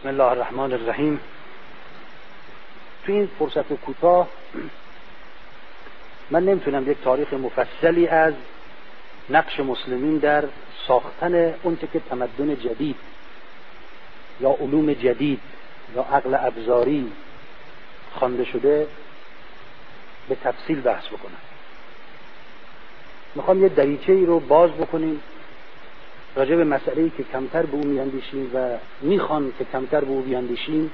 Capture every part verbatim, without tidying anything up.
بسم الله الرحمن الرحیم. تو این فرصت کوتاه من نمیتونم یک تاریخ مفصلی از نقش مسلمین در ساختن اون که تمدن جدید یا علوم جدید یا عقل ابزاری خوانده شده به تفصیل بحث بکنم. میخوام یه دریچه ای رو باز بکنیم راجع به مسئله‌ای که کمتر به اون میاندیشیم و میخوان که کمتر به اون بیاندیشیم،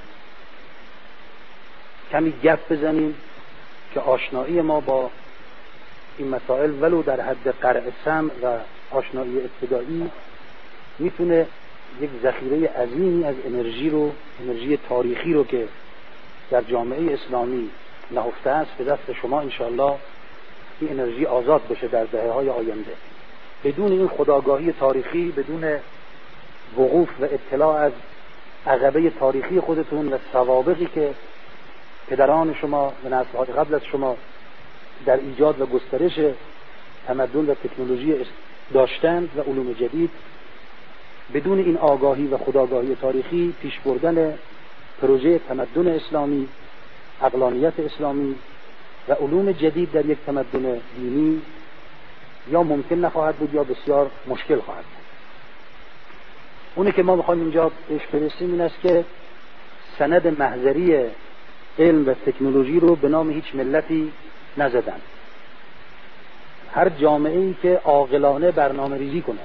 کمی گپ بزنیم که آشنایی ما با این مسائل ولو در حد قرع سمع و آشنایی ابتدایی میتونه یک ذخیره عظیمی از انرژی رو انرژی تاریخی رو که در جامعه اسلامی نهفته است به دست شما انشاءالله این انرژی آزاد بشه در دهه‌های آینده. بدون این خودآگاهی تاریخی، بدون وقوف و اطلاع از عقبه تاریخی خودتون و سوابقی که پدران شما و نسل‌های قبل از شما در ایجاد و گسترش تمدن و تکنولوژی داشتند و علوم جدید، بدون این آگاهی و خودآگاهی تاریخی پیش بردن پروژه تمدن اسلامی، عقلانیت اسلامی و علوم جدید در یک تمدن دینی یا ممکن نخواهد بود یا بسیار مشکل خواهد بود. اونی که ما میخوایم اینجا پیش برسیم این است که سند محضری علم و تکنولوژی رو به نام هیچ ملتی نزدن. هر جامعه‌ای که عاقلانه برنامه ریزی کنه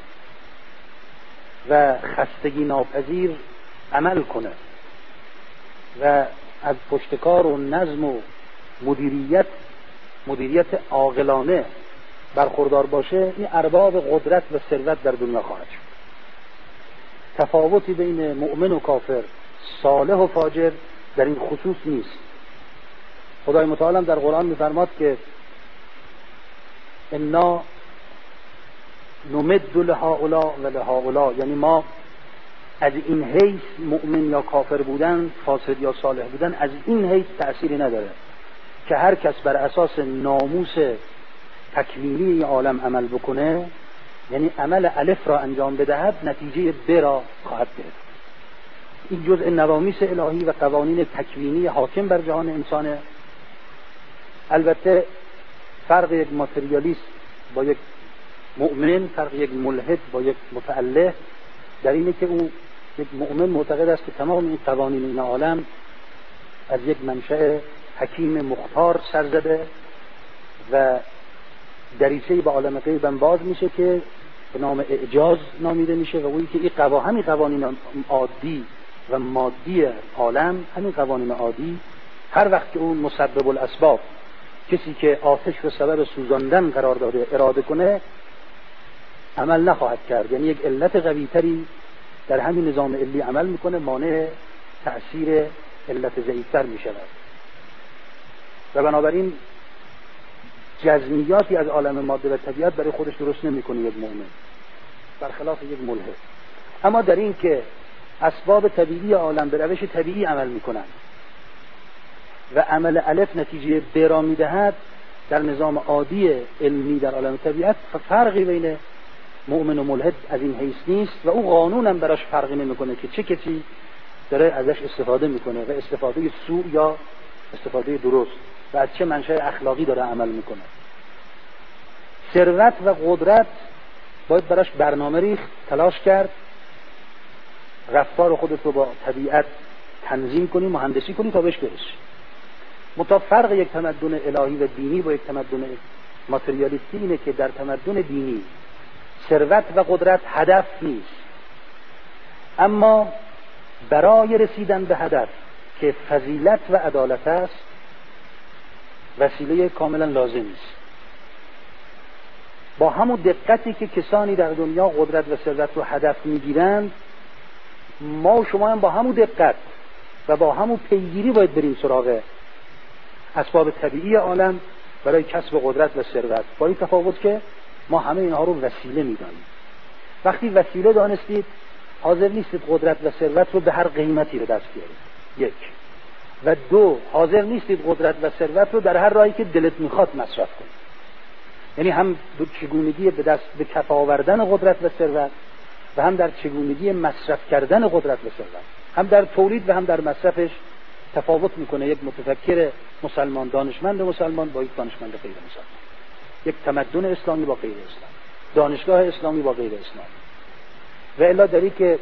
و خستگی ناپذیر عمل کنه و از پشتکار و نظم و مدیریت مدیریت عاقلانه برخوردار باشه، این ارباب قدرت و ثروت در دنیا خواهد شد. تفاوتی بین مؤمن و کافر، صالح و فاجر در این خصوص نیست. خدای متعال در قرآن می‌فرماد که انا نمد لهؤلاء و لهؤلاء، یعنی ما از این حیث مؤمن یا کافر بودن، فاسد یا صالح بودن از این حیث تأثیری نداره که هر کس بر اساس ناموس تکوینی عالم عمل بکنه، یعنی عمل الف را انجام بدهد، نتیجه ب را خواهد گرفت. این جزء نوامیس الهی و قوانین تکوینی حاکم بر جهان انسانه. البته فرق یک ماتریالیست با یک مؤمن، فرق یک ملحد با یک متأله در اینه که اون یک مؤمن معتقد است که تمام این قوانین این عالم از یک منشأ حکیم مختار سر زده و دریچه‌ای به عالم غیب باز میشه که به نام اعجاز نامیده میشه و اونی که این قوا همین قوانین عادی و مادی عالم، همین قوانین عادی، هر وقت که اون مسبب الاسباب، کسی که آتش رو سبب سوزاندن قرار داده، اراده کنه، عمل نخواهد کرد. یعنی یک علت قوی‌تری در همین نظام علی عمل میکنه، مانع تأثیر علت ضعیف‌تر میشود و بنابراین جزمیاتی از عالم ماده و طبیعت برای خودش درست نمیکنه یک مؤمن، برخلاف یک ملحد. اما در این که اسباب طبیعی عالم به روش طبیعی عمل میکنن و عمل الف نتیجه ب را میدهد، در نظام عادی علمی در عالم طبیعت فرقی بین مؤمن و ملحد از این حیث نیست و او قانونم براش فرقی نمیکنه که چه کسی داره ازش استفاده میکنه و استفاده سوء یا استفاده درست و از چه منشأ اخلاقی داره عمل میکنه. ثروت و قدرت باید براش برنامه ریخت، تلاش کرد، رفتار خودت رو با طبیعت تنظیم کنی، مهندسی کنی تا بهش برسی. منتها فرق یک تمدن الهی و دینی با یک تمدن ماتریالیستی اینه که در تمدن دینی ثروت و قدرت هدف نیست، اما برای رسیدن به هدف که فضیلت و عدالت است وسیله کاملا لازم است. با همون دقتی که کسانی در دنیا قدرت و ثروت رو هدف میگیرند، ما و شما هم با همون دقت و با همون پیگیری باید بریم سراغ اسباب طبیعی عالم برای کسب قدرت و ثروت، با این تفاوت که ما همه اینها رو وسیله میدانیم. وقتی وسیله دانستید، حاضر نیستید قدرت و ثروت رو به هر قیمتی رو دست بیارید، یک. و دو، حاضر نیستید قدرت و ثروت رو در هر راهی که دلت میخواد مصرف کنید. یعنی هم در چگونگی به دست به کف آوردن قدرت و ثروت و هم در چگونگی مصرف کردن قدرت و ثروت. هم در تولید و هم در مصرفش تفاوت میکنه یک متفکر مسلمان، دانشمند مسلمان با یک دانشمند غیر مسلمان، یک تمدن اسلامی با غیر اسلام، دانشگاه اسلامی با غیر اسلامی. و الا داری که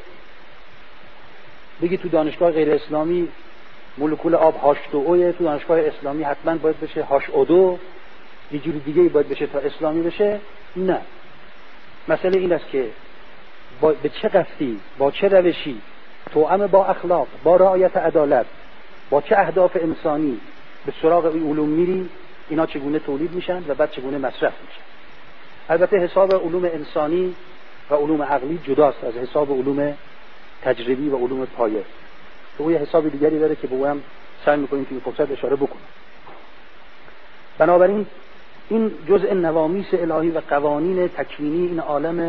بگی تو دانشگاه غیر اسلامی مولکول آب هاش دو اوه، تو دانشگاه اسلامی حتما باید بشه هاش او دو، یه جوری دیگه باید بشه تا اسلامی بشه. نه، مسئله این است که با به چه قصدی، با چه روشی، توأم با اخلاق، با رعایت عدالت، با چه اهداف انسانی به سراغ این علوم میری، اینا چگونه تولید میشن و بعد چگونه مصرف میشن. البته حساب علوم انسانی و علوم عقلی جداست از حساب علوم تجربی و علوم پایه. تو یه حساب دیگری داره که به اون هم سعی میکنیم که این فرصت اشاره بکنیم. بنابراین این جزء نوامیس الهی و قوانین تکوینی این عالم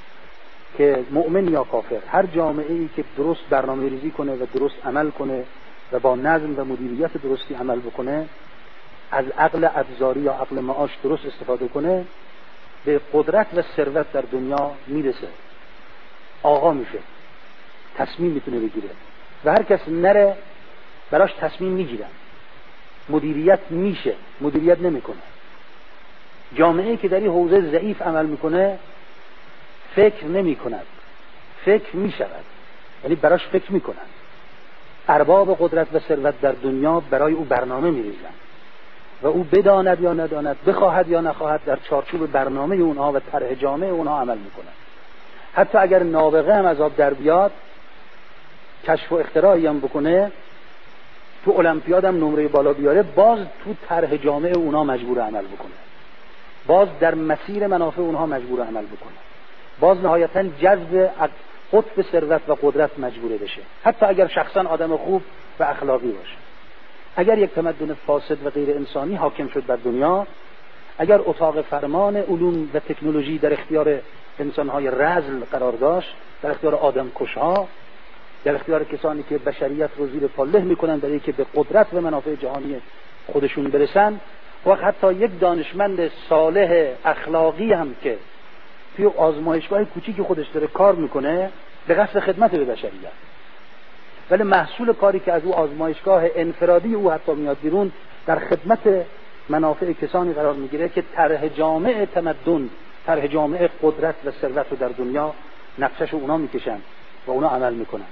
که مؤمن یا کافر، هر جامعه‌ای که درست برنامه ریزی کنه و درست عمل کنه و با نظم و مدیریت درستی عمل بکنه، از عقل ابزاری یا عقل معاش درست استفاده کنه، به قدرت و ثروت در دنیا میرسه، آقا میشه، تصمیم میتونه بگیره و هر کس نره براش تصمیم میگیرن، مدیریت میشه، مدیریت نمیکنه. جامعه‌ای که در این حوزه ضعیف عمل میکنه فکر نمی کند، فکر می شود، یعنی براش فکر می کنند. ارباب قدرت و ثروت در دنیا برای او برنامه می ریزند و او بداند یا نداند، بخواهد یا نخواهد، در چارچوب برنامه اونها و طرح جامعه اونها عمل می کنند. حتی اگر نابغه هم از آب در بیاد، کشف و اختراعی هم بکنه، تو المپیاد هم نمره بالا بیاره، باز تو طرح جامعه اونها مجبور عمل بکنه، باز در مسیر منافع اونها مجبور عمل بکنه، باز نهایتاً جذب قطب ثروت و قدرت مجبوره بشه، حتی اگر شخصاً آدم خوب و اخلاقی باشه. اگر یک تمدن فاسد و غیر انسانی حاکم شد بر دنیا، اگر اتاق فرمان علوم و تکنولوژی در اختیار انسان‌های رذل قرار داشت، در اختیار آدمکش‌ها، در اختیار کسانی که بشریت رو زیر پا له می‌کنن برای اینکه به قدرت و منافع جهانی خودشون برسن، وقت حتی یک دانشمند صالح اخلاقی هم که توی آزمایشگاه کوچیکی خودش داره کار میکنه به قصد خدمت به بشریت، ولی محصول کاری که از او آزمایشگاه انفرادی او حتی میاد بیرون در خدمت منافع کسانی قرار میگیره که طرح جامعه تمدن، طرح جامعه قدرت و ثروت رو در دنیا نقشش اونا میکشن و اونا عمل میکنن.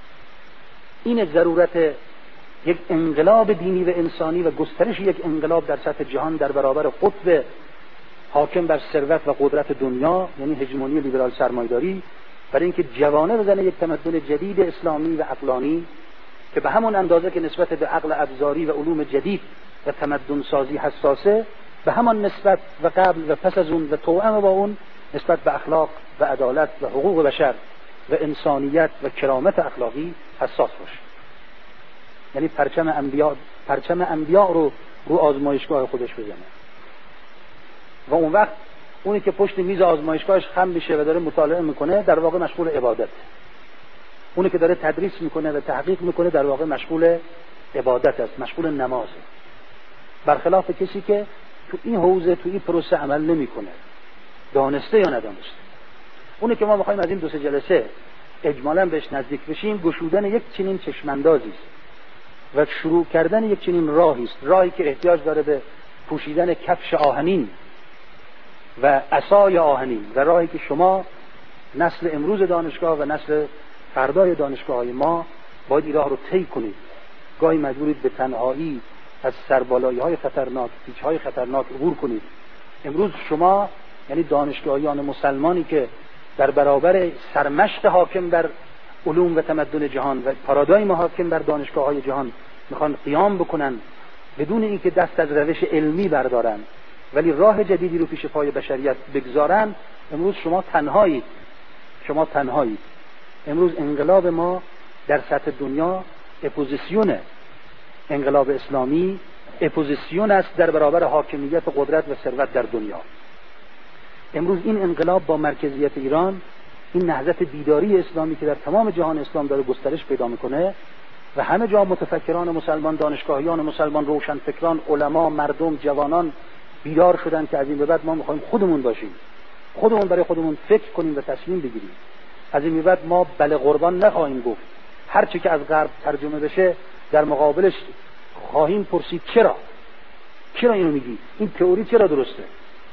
این ضرورت یک انقلاب دینی و انسانی و گسترش یک انقلاب در سطح جهان در برابر قطب حاکم بر ثروت و قدرت دنیا، یعنی هژمونی لیبرال سرمایه‌داری، برای اینکه جوانه بزنه یک تمدن جدید اسلامی و عقلانی که به همون اندازه که نسبت به عقل ابزاری و علوم جدید و تمدن سازی حساسه، به همان نسبت و قبل و پس از اون و توأم با اون نسبت به اخلاق و عدالت و حقوق بشر و انسانیت و کرامت اخلاقی حساس باشه. یعنی پرچم انبیا پرچم انبیا رو رو آزمایشگاه خودش بزنه و اون وقت اونی که پشت میز آزمایشگاهش خم میشه و داره مطالعه میکنه در واقع مشغول عبادت، اونی که داره تدریس میکنه و تحقیق میکنه در واقع مشغول عبادت است، مشغول نمازه، برخلاف کسی که تو این حوزه تو این پروسه عمل نمیکنه، دانسته یا ندانسته. اونی که ما میخوایم از این دو سه جلسه اجمالاً بهش نزدیک بشیم، گشودن یک چنین چشماندازی و شروع کردن یک چنین راهی است، راهی که احتیاج داره به پوشیدن کفش آهنین و عصای آهنین و راهی که شما نسل امروز دانشگاه و نسل فردای دانشگاه‌های ما باید این راه رو طی کنید. گاهی مجبورید به تنهایی از سربالایی‌های خطرناک، پیچ‌های خطرناک عبور کنید. امروز شما یعنی دانشگاهیان مسلمانی که در برابر سرمشق حاکم بر علوم و تمدن جهان و پارادایم حاکم بر دانشگاه‌های جهان میخوان قیام بکنن بدون اینکه دست از روش علمی بردارن ولی راه جدیدی رو پیش پای بشریت بگذارن، امروز شما تنهایید. شما تنهایید. امروز انقلاب ما در سطح دنیا اپوزیسیونه. انقلاب اسلامی اپوزیسیون است در برابر حاکمیت و قدرت و ثروت در دنیا. امروز این انقلاب با مرکزیت ایران، این نهضت بیداری اسلامی که در تمام جهان اسلام داره گسترش پیدا میکنه و همه جا متفکران مسلمان، دانشگاهیان مسلمان، روشنفکران، علما، مردم، جوانان بیدار شدن که از این به بعد ما میخوایم خودمون باشیم، خودمون برای خودمون فکر کنیم و تصمیم بگیریم. از این به بعد ما بله قربان نخواهیم گفت، هر چی که از غرب ترجمه بشه در مقابلش خواهیم پرسید چرا؟ چرا اینو میگی؟ این تئوری چرا درسته؟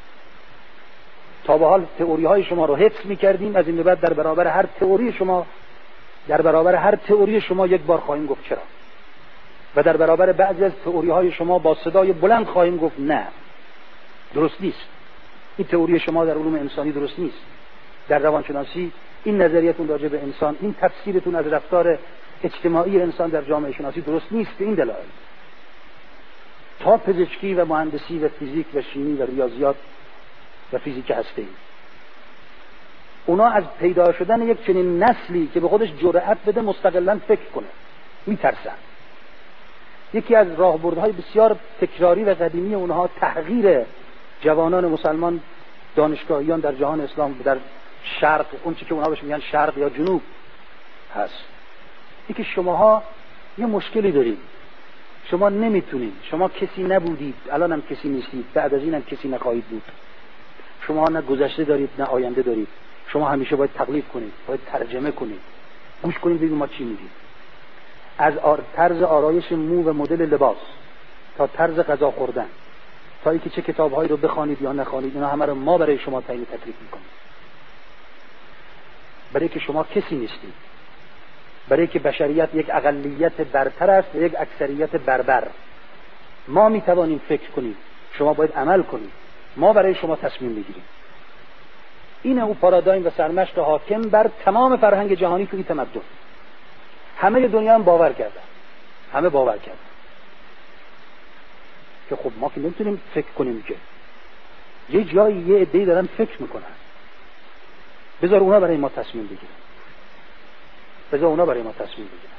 تا به حال تئوری های شما رو حفظ میکردیم، از این به بعد در برابر هر تئوری شما در برابر هر تئوری شما یک بار خواهیم گفت چرا، و در برابر بعضی از تئوری های شما با صدای بلند خواهیم گفت نه، درست نیست. این تئوری شما در علوم انسانی درست نیست. در روانشناسی این نظریتون راجع به انسان، این تفسیرتون از رفتار اجتماعی انسان در جامعه شناسی درست نیست. به این دلایل تا پزشکی و مهندسی و فیزیک و شیمی و ریاضیات و فیزیک هسته‌ای، اونا از پیدا شدن یک چنین نسلی که به خودش جرأت بده مستقلاً فکر کنه میترسن. یکی از راهبردهای بسیار تکراری و قدیمی اونها تحقیر جوانان مسلمان دانشگاهیان در جهان اسلام، در شرق، اون چی که اونها بهش میگن شرق یا جنوب هست. اینکه شماها یه مشکلی دارید، شما نمیتونید، شما کسی نبودید، الان هم کسی نیستید، بعد از این هم کسی نخواهید بود. شما نه گذشته دارید نه آینده دارید، شما همیشه باید تقلید کنید، باید ترجمه کنید، گوش کنید ببینید ما چی میگیم. از آر... طرز آرایش مو و مدل لباس تا طرز غذا خوردن تا اینکه چه کتاب‌هایی رو بخوانید یا نخوانید، اینا همه رو ما برای شما تعیین تکلیف میکنیم. برای که شما کسی نیستید، برای که بشریت یک اقلیت برتر است و یک اکثریت بربر. ما میتوانیم فکر کنیم، شما باید عمل کنید، ما برای شما تصمیم بگیریم. اینه او پارادایم و سرمشق حاکم بر تمام فرهنگ جهانی توی تمدن. همه دنیا هم باور کردن، همه باور کردن که خب ما که نمیتونیم فکر کنیم، که یه جایی یه عده‌ای دارن فکر میکنن، بذار اونا برای ما تصمیم بگیرن، بذار اونا برای ما تصمیم بگیرن.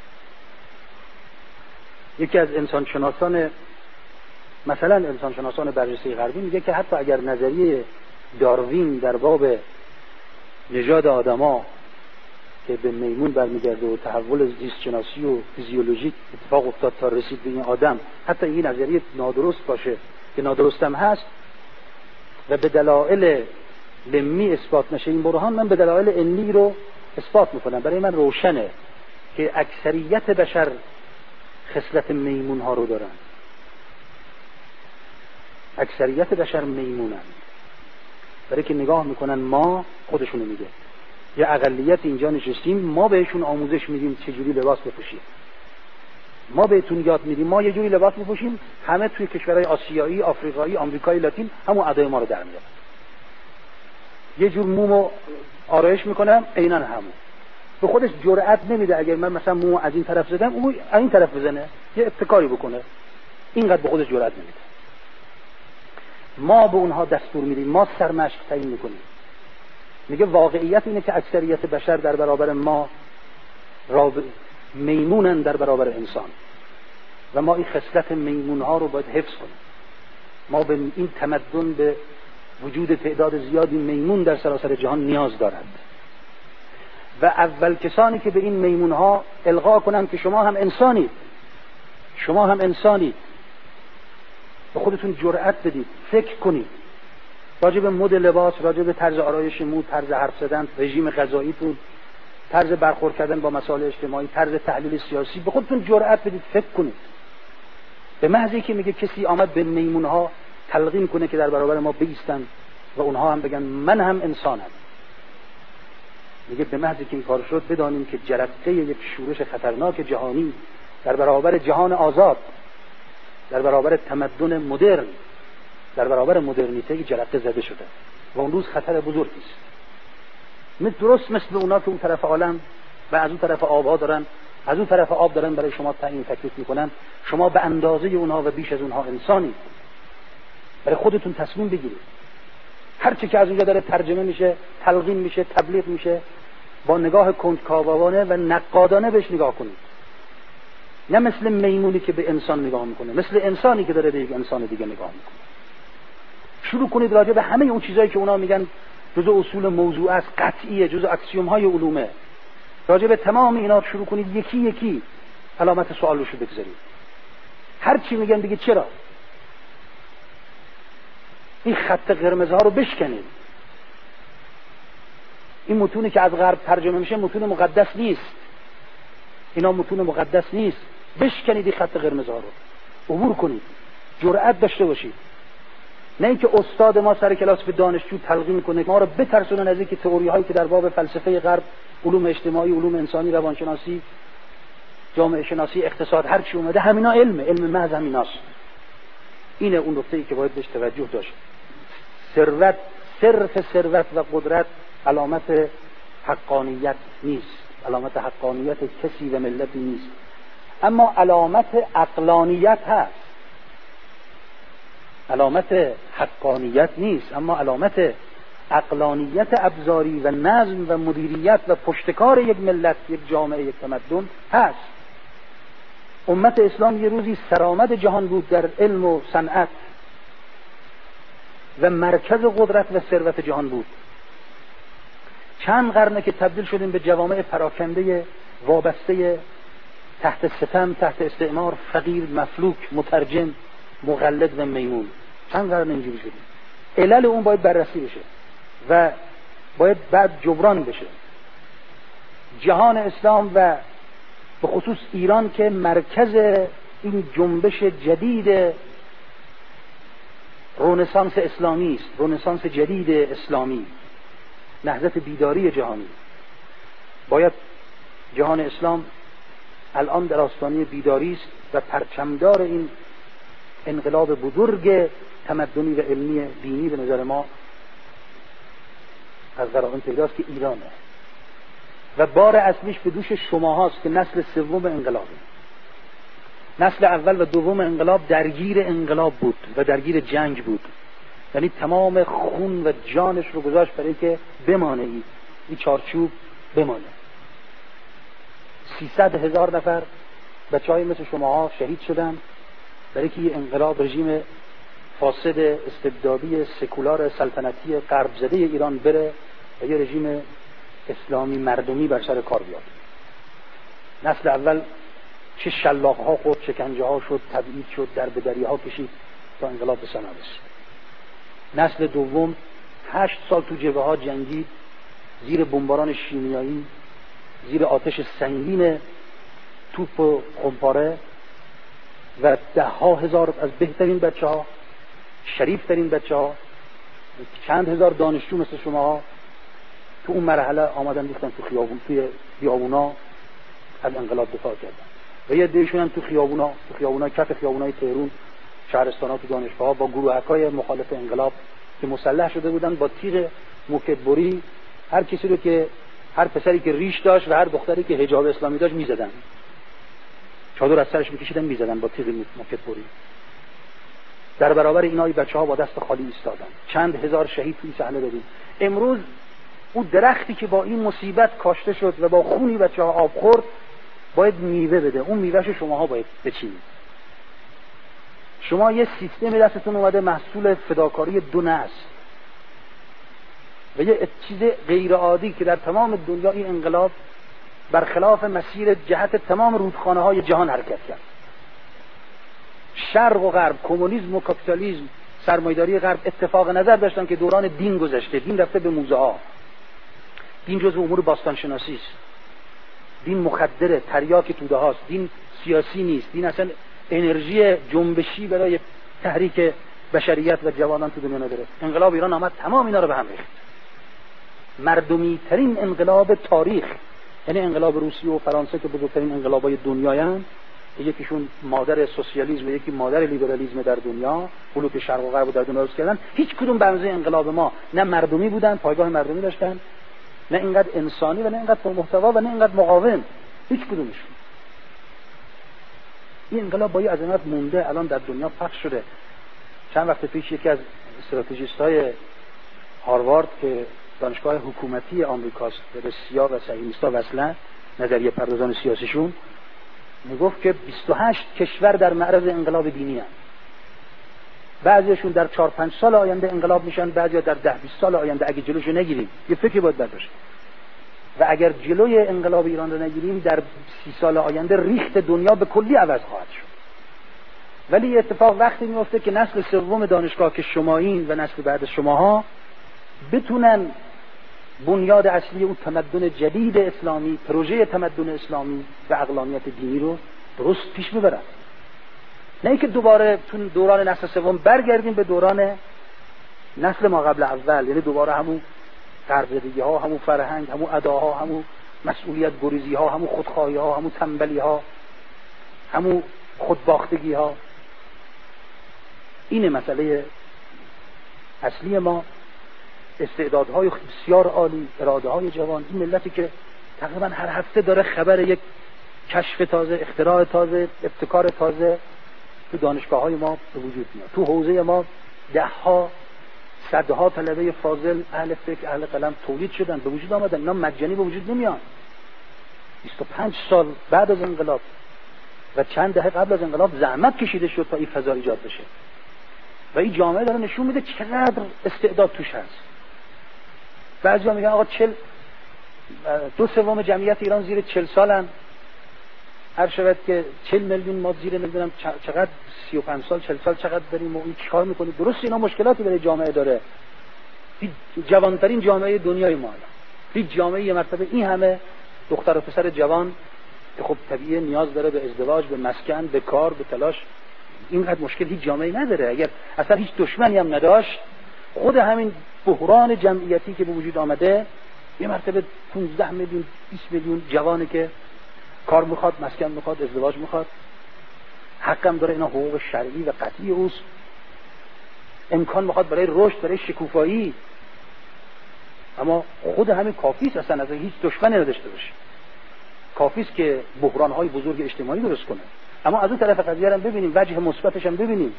یکی از انسانشناسان، مثلا انسانشناسان برجسته غربی میگه که حتی اگر نظریه داروین در باب نژاد آدما که به میمون برمیگرده و تحول زیست شناسی و فیزیولوژیک اتفاق افتاد تا رسید به این آدم، حتی این نظریه نادرست باشه که نادرست هم هست و به دلایل لمی اثبات نشه این برهان، من به دلایل علمی رو اثبات میکنم. برای من روشنه که اکثریت بشر خصلت میمون ها رو دارن، اکثریت بشر میمونن، برای که نگاه میکنن ما، خودشونو میگه یه اقلیت اینجا نشستیم، ما بهشون آموزش میدیم چجوری لباس بپوشید، ما بهتون یاد میدیم، ما یه جوری لباس میپوشیم، همه توی کشورهای آسیایی، آفریقایی، آمریکایی لاتین همون ادای ما رو در میارن. یه جور مومو آرایش میکنم عیناً همون. به خودش جرأت نمیده اگر من مثلا مومو از این طرف زدم اون از این طرف بزنه، یه ابتکاری بکنه، اینقدر به خودش جرأت نمیده. ما به اونها دستور میدیم، ما سرمشق تعیین میکنیم. میگه واقعیت اینه که اکثریت بشر در برابر ما راب... میمونن در برابر انسان و ما این خصلت میمونها رو باید حفظ کنیم. ما به این تمدن به وجود تعداد زیادی میمون در سراسر جهان نیاز دارد و اول کسانی که به این میمونها القا کنن که شما هم انسانید، شما هم انسانید، به خودتون جرأت بدید، فکر کنید راجع به مد لباس، راجع به طرز آرایش مو، طرز حرف زدن، رژیم غذاییتون، طرز برخورد کردن با مسائل اجتماعی، طرز تحلیل سیاسی، به خودتون جرأت بدید، فکر کنید. به محض اینکه میگه کسی آمد به میمونها تلقین کنه که در برابر ما بایستن و اونها هم بگن من هم انسانم، میگه به محض اینکه این کار شد بدانیم که جرقه یک شورش خطرناک جهانی در برابر جهان آزاد، در برابر تمدن مدرن، در برابر مدرنیته جرقه زده شده و اون روز خطر بزرگی است. مثل درست مثل اونا که اون طرف عالم و از اون طرف آبها دارن، از اون طرف آب دارن برای شما تعیین تکلیف میکنن، شما به اندازه اونها و بیش از اونها انسانید. برای خودتون تصمیم بگیرید. هر چی که از اونجا داره ترجمه میشه، تلقین میشه، تبلیغ میشه، با نگاه کنجکاوانه و نقادانه بهش نگاه کنید. نه مثل میمونی که به انسان نگاه میکنه، مثل انسانی که داره به یک انسان دیگه نگاه میکنه. شروع کنید راجع به همه اون چیزایی که اونا میگن جزء اصول موضوع است، قطعیه، جزء اکسیوم های علومه، راجع به تمام اینا شروع کنید یکی یکی علامت سوالشو بگذارید. هر چی میگن بگید چرا. این خط قرمزها رو بشکنید. این متونی که از غرب ترجمه میشه متون مقدس نیست. اینا متون مقدس نیست. بشکنید این خط قرمز ها رو، عبور کنید، جرأت داشته باشید. نه اینکه استاد ما سر کلاس به دانشجو تلقین کنه ما رو بترسونن از اینکه تئوری هایی که در باب فلسفه غرب، علوم اجتماعی، علوم انسانی، روانشناسی، جامعه شناسی، اقتصاد، هر چی اومده همینا علمه، علم محض همیناست. اینه اون نکته‌ای که باید بهش توجه داشت. ثروت، صرف ثروت و قدرت علامت حقانیت نیست، علامت حقانیت کسی و ملتی نیست، اما علامت عقلانیت هست. علامت حقانیت نیست اما علامت عقلانیت ابزاری و نظم و مدیریت و پشتکار یک ملت، یک جامعه، یک تمدن هست. امت اسلام یه روزی سرآمد جهان بود در علم و صنعت و مرکز قدرت و ثروت جهان بود. چند قرنه که تبدیل شدیم به جوامع پراکنده، وابسته، تحت ستم، تحت استعمار، فقیر، مفلوک، مترجم، مقلد و میمون. چند قرن اینجوری شدیم. علل اون باید بررسی بشه و باید بعد جبران بشه. جهان اسلام و به خصوص ایران که مرکز این جنبش جدید رنسانس اسلامی است، رنسانس جدید اسلامی، نهضت بیداری جهانی، باید جهان اسلام الان در آستانه بیداری است و پرچمدار این انقلاب بزرگ تمدنی و علمی دینی به نظر ما از قرائن پیداست که ایرانه و بار اصلیش به دوش شما هاست که نسل سوم انقلابه. نسل اول و دوم انقلاب درگیر انقلاب بود و درگیر جنگ بود، یعنی تمام خون و جانش رو گذاشت برای که بمانه ای این چارچوب بمانه. سیصد هزار نفر بچه های مثل شماها شهید شدن برای که یه انقلاب، رژیم فاسد استبدادی سکولار سلطنتی غرب زده ایران بره و یه رژیم اسلامی مردمی بر سر کار بیاد. نسل اول چه شلاق ها خورد، شکنجه ها شد، تبعید شد، در بدری ها کشید تا انقلاب به ثمر رسید. نسل دوم هشت سال تو جبهه ها جنگید، زیر بمباران شیمیایی، زیر آتش سنگین توپ و خمپاره و ده ها هزار از بهترین بچه ها، شریف ترین بچه ها، چند هزار دانشجو مثل شما ها تو اون مرحله آمدن ریختن تو خیابون، توی خیابونا از انقلاب دفاع کردن و یه عده‌ایشون هم تو خیابونا، تو خیابونا کف خیابونای تهران، شهرستان‌ها، تو دانشگاه‌ها با گروهک‌های مخالف انقلاب که مسلح شده بودن با تیغ موکدبری هر کسی رو که، هر پسری که ریش داشت و هر دختری که حجاب اسلامی داشت می‌زدن، چادر از سرش می‌کشیدن می‌زدن با تیغ موکدبری. در برابر اینای بچه‌ها با دست خالی ایستادن. چند هزار شهید توی صحنه دادیم. امروز اون درختی که با این مصیبت کاشته شد و با خونی بچه‌ها آب خورد باید میوه بده. اون میوهش شماها باید بچینید. شما یه سیستم دستتون اومده محصول فداکاری دو نسل و یه چیز غیر عادی که در تمام دنیا این انقلاب برخلاف مسیر جهت تمام رودخانه‌های جهان حرکت کرد. شرق و غرب، کمونیسم و کاپیتالیسم، سرمایه‌داری غرب اتفاق نظر داشتن که دوران دین گذشته، دین رفته به موزه ها، دین جزء امور باستان شناسی است، دین مخدره، تریاک توده هاست، دین سیاسی نیست، دین اصلا انرژی جنبشی برای تحریک بشریت و جوانان تو دنیا نداره. انقلاب ایران آمد تمام اینا رو به هم ریخت. مردمی ترین انقلاب تاریخ، یعنی انقلاب روسیه و فرانسه که بزرگترین انقلابای دنیایند، یکیشون مادر سوسیالیسم و یکی مادر لیبرالیسم در دنیا، بلوک شرق و غرب رو در دنیا درست کردن. هیچ کدوم بنظر انقلاب ما نه مردمی بودن، پایگاه مردمی داشتن، نه اینقدر انسانی و نه اینقدر محتوا و نه اینقدر مقاوم، هیچ کدومشون. این انقلاب با یه عظمت مونده، الان در دنیا پخش شده. چند وقت پیش یکی از استراتژیست‌های هاروارد که دانشگاه حکومتی آمریکاست، به سیا و صهیونیست‌ها وصلن، نظریه پردازان سیاسیشون، میگفت که بیست و هشت کشور در معرض انقلاب دینی هستند. بعضیشون در چهار پنج سال آینده انقلاب میشن، بعضیا در ده بیست سال آینده اگه جلوشو نگیریم. یه فکری باید برداشت. و اگر جلوی انقلاب ایران رو نگیریم در سی سال آینده ریخت دنیا به کلی عوض خواهد شد. ولی اتفاق وقتی میفته که نسل سوم دانشگاه که شمایین و نسل بعد شماها بتونن بنیاد اصلی اون تمدن جدید اسلامی، پروژه تمدن اسلامی و عقلانیت دینی رو درست پیش میبرن. نه اینکه دوباره تو دوران نسل سوم برگردیم به دوران نسل ما قبل اول، یعنی دوباره همون غربزدگی ها، همون فرهنگ، همون اداها، همون مسئولیت گریزی ها، همون خودخواهی ها، همون تنبلی ها، همون خودباختگی ها. این مسئله اصلی ما. استعدادهای بسیار عالی، اراده های جوان. این ملتی که تقریبا هر هفته داره خبر یک کشف تازه، اختراع تازه، ابتکار تازه تو دانشگاه های ما به وجود میاد. تو حوزه ما ده ها صدها طلبه فاضل اهل فکر، اهل قلم تولید شدن، به وجود آمدن. اینا مجانی به وجود نمیان. بیست و پنج سال بعد از انقلاب و چند دهه قبل از انقلاب زحمت کشیده شد تا این فضا ایجاد بشه و این جامعه داره نشون میده چقدر استعداد توش هست. بعضیا میگن آقا چل دو سوم جمعیت ایران زیر چل سالن، هر شود که چل میلیون ما زیر نمیدونم چقدر سی و پنج سال چل سال چقدر داریم و این چیکار میکنیم. درست اینا مشکلاتی برای جامعه داره. جوانترین جامعه دنیای ما، هیچ جامعه یه مرتبه این همه دختر و پسر جوان که خب طبیعیه نیاز داره به ازدواج، به مسکن، به کار، به تلاش، اینقدر مشکل هیچ جامعه نداره. اگر اصلا هیچ دشمنی هم نداشت، خود همین بحران جمعیتی که به وجود آمده یه مرتبه پانزده میلیون بیست میلیون جوانی که کار میخواد، مسکن میخواد، ازدواج میخواد، حقم داره، اینا حقوق شرعی و قطعی اوست، امکان میخواد برای رشد، برای شکوفایی، اما خود همین کافیست اصلا از هیچ دشمنی نداشته باشه. کافیست که بحرانهای بزرگ اجتماعی درست کنه. اما از اون طرف قضیه رو ببینیم، وجه مثبتش هم ببینیم.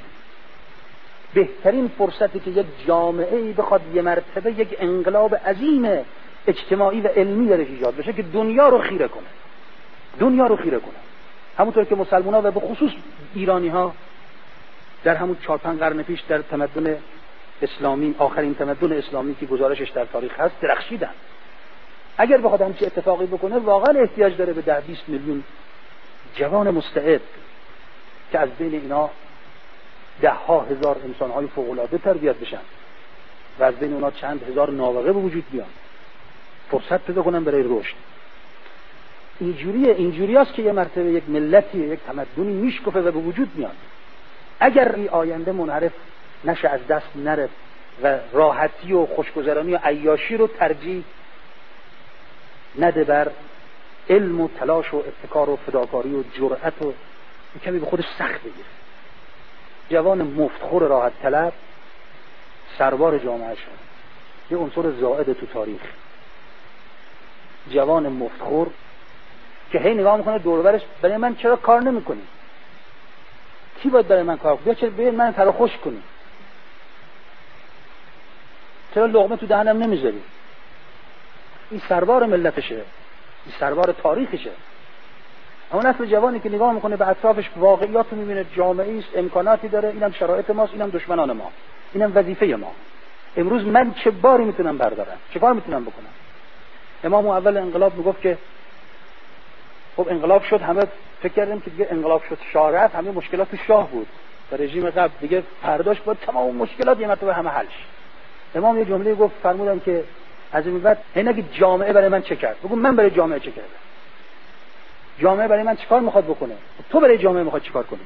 بهترین فرصتی که یک جامعه بخواد یه مرتبه یک انقلاب عظیم اجتماعی و علمی درش ایجاد بشه که دنیا رو خیره کنه، دنیا رو خیره کنه. همونطور که مسلمان‌ها و به خصوص ایرانی‌ها در همون چهار پنج قرن پیش در تمدن اسلامی، آخرین تمدن اسلامی که گزارشش در تاریخ هست، درخشیدن. اگر بخواد همچین اتفاقی بکنه واقعا احتیاج داره به ده بیست میلیون جوان مستعد که از بین اینا ده ها هزار انسان‌های فوق‌العاده تربیت بشن و از بین اونا چند هزار نابغه به وجود بیان، فرصت پیدا کنن برای رشد. اینجوریه اینجوری است که یه مرتبه یک ملتی، یک تمدنی میشکفه و به وجود میاد. اگر این آینده منحرف نشه، از دست نره و راحتی و خوشگذرانی و عیاشی رو ترجیح نده بر علم و تلاش و ابتکار و فداکاری و جرأت و کمی به خودش سخت بگیره، جوان مفتخور راحت طلب سربار جامعه شد، یه عنصر زائد تو تاریخ. جوان مفتخور که هی نگاه میکنه دور و برش، برای من چرا کار نمیکنی؟ کی باید برای من کار کنه؟ بیا چرا برای من ترا خوش کنی؟ چرا لقمه تو دهنم نمیذاری؟ این سربار ملتشه، این سربار تاریخشه. اما نسل جوانی که نگاه میکنه به اطرافش، واقعیات رو میبینه، جامعه است، امکاناتی داره، اینم شرایط ماست، اینم دشمنان ما، اینم وظیفه ما. امروز من چه باری میتونم بردارم؟ چه کار میتونم بکنم؟ امام اول انقلاب میگفت که خب انقلاب شد، همه فکر کردیم که دیگه انقلاب شد، شاه رفت، همه مشکلات تو شاه بود در رژیم قبل، دیگه فرداش باید تمام مشکلات یه مرتبه همه حل شه. امام یه جمله گفت، فرمودن که از این بعد نگید جامعه برای من چه کرد، بگو من برای جامعه چه کردم. جامعه برای من چیکار میخواد بکنه، تو برای جامعه میخواد چیکار کنی؟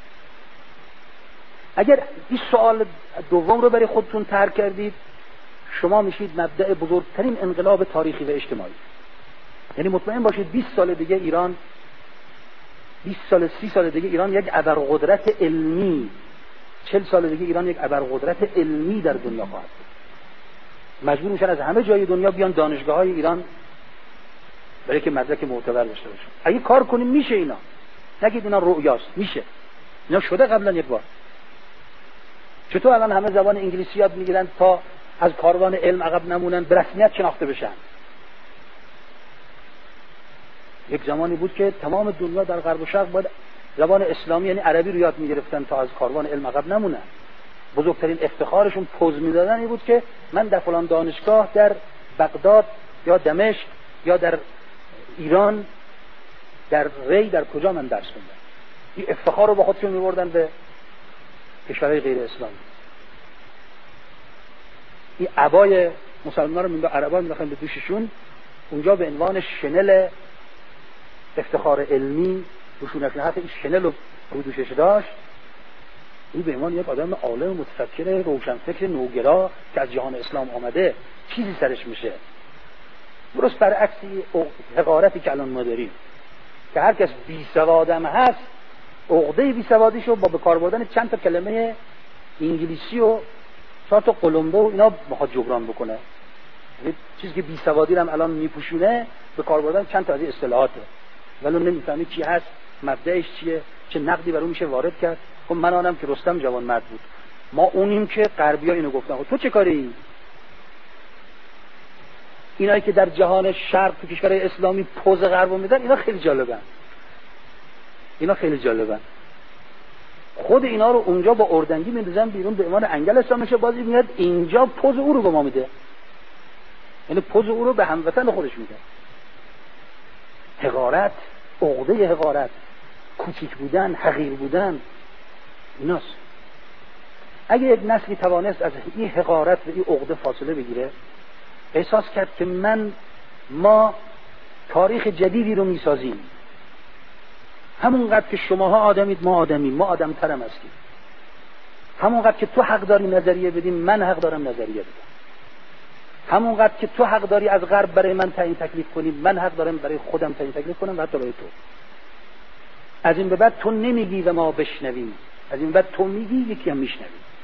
اگر این سوال دوم رو برای خودتون طرح کردید، شما میشید مبدأ بزرگترین انقلاب تاریخی و اجتماعی. یعنی مطمئن باشید بیست سال دیگه ایران، بیست سال سی سال دیگه ایران یک ابرقدرت علمی، چهل سال دیگه ایران یک ابرقدرت علمی در دنیا خواهد بود. مجبور میشن از همه جای دنیا بیان دانشگاه‌های ایران برای که مدرک معتبر داشته باشن. اگه کار کنیم میشه اینا. نگید اینا رؤیاست، میشه. اینا شده قبلا یک بار. چطور الان همه زبان انگلیسی یاد میگیرن تا از کاروان علم عقب نمونن، به رسمیت شناخته بشن؟ یک زمانی بود که تمام دنیا در غرب و شرق باید زبان اسلامی یعنی عربی رو یاد میگرفتن تا از کاروان علم عقب نمونن. بزرگترین افتخارشون پوز میدادن این بود که من در فلان دانشگاه در بغداد یا دمشق یا در ایران در ری در کجا من درس خوندم. این افتخار رو با خودشون میبردن به کشورهای غیر اسلامی. این عبای مسلمان‌ها رو مینداختن، عربا مینداختن به دوششون، اونجا به عنوان شنل افتخار علمی روشونک حتی این شنل رو رو دوشش داشت. این به عنوان یک آدم عالم متفکر روشنفکر نوگرا که از جهان اسلام آمده چیزی سرش میشه. درست برعکسی حقارتی که الان ما داریم که هر کس بی سوادم هست عقده بی سوادیشو با به کار بردن چند تا کلمه انگلیسی و چهار تا قلمبه و اینا میخواد جبران بکنه. یه چیزی که بی سوادی رو هم الان میپوشونه به کار بردن چند تا از این اصطلاحاته، ولی نمیفهمی چی هست، مبدأش چیه، چه نقدی بر اون میشه وارد کرد. خب من آنم که رستم جوان مرد بود، ما اونیم که غربی‌ها اینو گفتن. خب تو چه کاری؟ اینایی که در جهان شرق تو کشورهای اسلامی پوز غربو میدن، اینا خیلی جالبن. اینا خیلی جالبن. خود اینا رو اونجا با اردنگی میندازن بیرون به عنوان انگل اسلامشه، بازی میاد اینجا پوز او رو به ما میده. یعنی پوز او رو به هموطن خودش میده. حقارت، عقده حقارت، کوچیک بودن، حقیر بودن، ایناست. اگه یک نسلی توانست از این حقارت و این عقده فاصله بگیره، احساس کرد که من ما تاریخ جدیدی رو میسازیم، همونقدر که شماها آدمید ما آدمیم، ما آدمترم هستیم، همونقدر که تو حق داری نظریه بدیم من حق دارم نظریه بدم، همونقدر که تو حق داری از غرب برای من تعیین تکلیف کنی من حق دارم برای خودم تعیین تکلیف کنم و حتی برای تو. از این به بعد تو نمیگی و ما بشنویم، از این بعد تو میگی یکی هم میشنویم،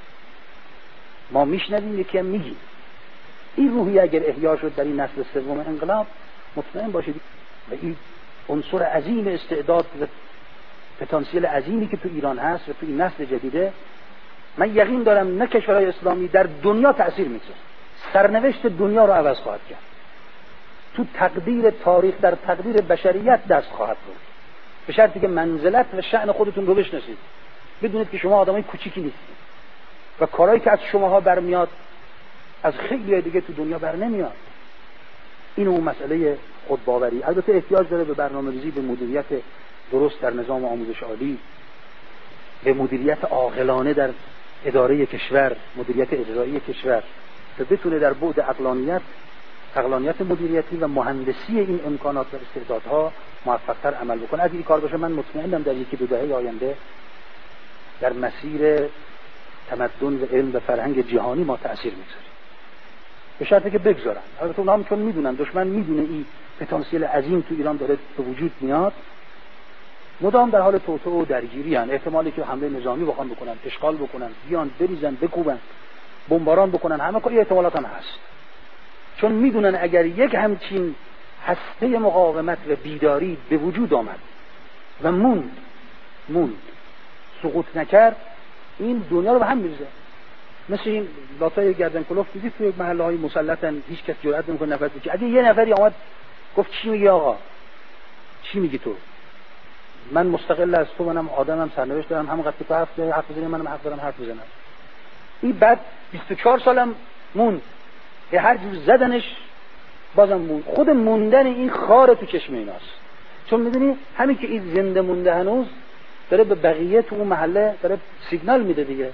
ما میشنویم یکی هم میگی. این روحی اگر احیا شد در این نسل سوم انقلاب، مطمئن باشید و این عنصر عظیم استعداد و پتانسیل عظیمی که تو ایران هست و تو این نسل جدیده، من یقین دارم نه کشورهای اسلامی در دنیا تأثیر میذاره، سرنوشت دنیا رو عوض خواهد کرد، تو تقدیر تاریخ در تقدیر بشریت دست خواهد بود، به شرطی که منزلت و شأن خودتون رو بشناسید، بدونید که شما آدمای کوچیکی نیستید و کارهایی که از شماها برمیاد از خیلی دیگه تو دنیا بر نمیاد. این اون مسئله خودباوری. البته احتیاج داره به برنامه‌ریزی، به مدیریت درست در نظام آموزش عالی، به مدیریت عاقلانه در اداره کشور، مدیریت اجرایی کشور، که بتونه در بعد عقلانیت، عقلانیت مدیریتی و مهندسی این امکانات و استعدادها موفق‌تر عمل بکنه. اگه این کار باشه من مطمئنم در یکی دو دهه آینده در مسیر تمدن و علم و فرهنگ جهانی ما تأثیر می‌گذاریم، به شرطی که بگذارن. البته اونها هم چون میدونن، دشمن میدونه این پتانسیل عظیم تو ایران داره به وجود میاد، مدام در حال توطئه و درگیری ان. احتمالی که حمله نظامی بخوان بکنن، اشغال بکنن، بیان بریزن، بکوبن، بمباران بکنن، همه کاری احتمالات هم هست. چون میدونن اگر یک همچین هسته مقاومت و بیداری به وجود آمد و موند موند سقوط نکرد، این دنیا رو به هم میریزه. مثل این لاتای گردن کلوف دیدید تو یک محله های مسلطن هیچ کس جرئت نمیکنه نفر بکشه. اگه یه نفری آمد گفت چی میگی آقا، چی میگی تو، من مستقل از تو، منم آدمم، سرنوشت دارم، همونقدر که تو حرف داری حرف بزنی منم حق دارم حرف بزنم. این بعد بیست و چهار سالم موند، هر جور زدنش بازم موند. خود موندن این خار تو چشم ایناست، چون میدونی همین که این زنده مونده هنوز داره به بقیه تو اون محله داره سیگنال میده دیگه،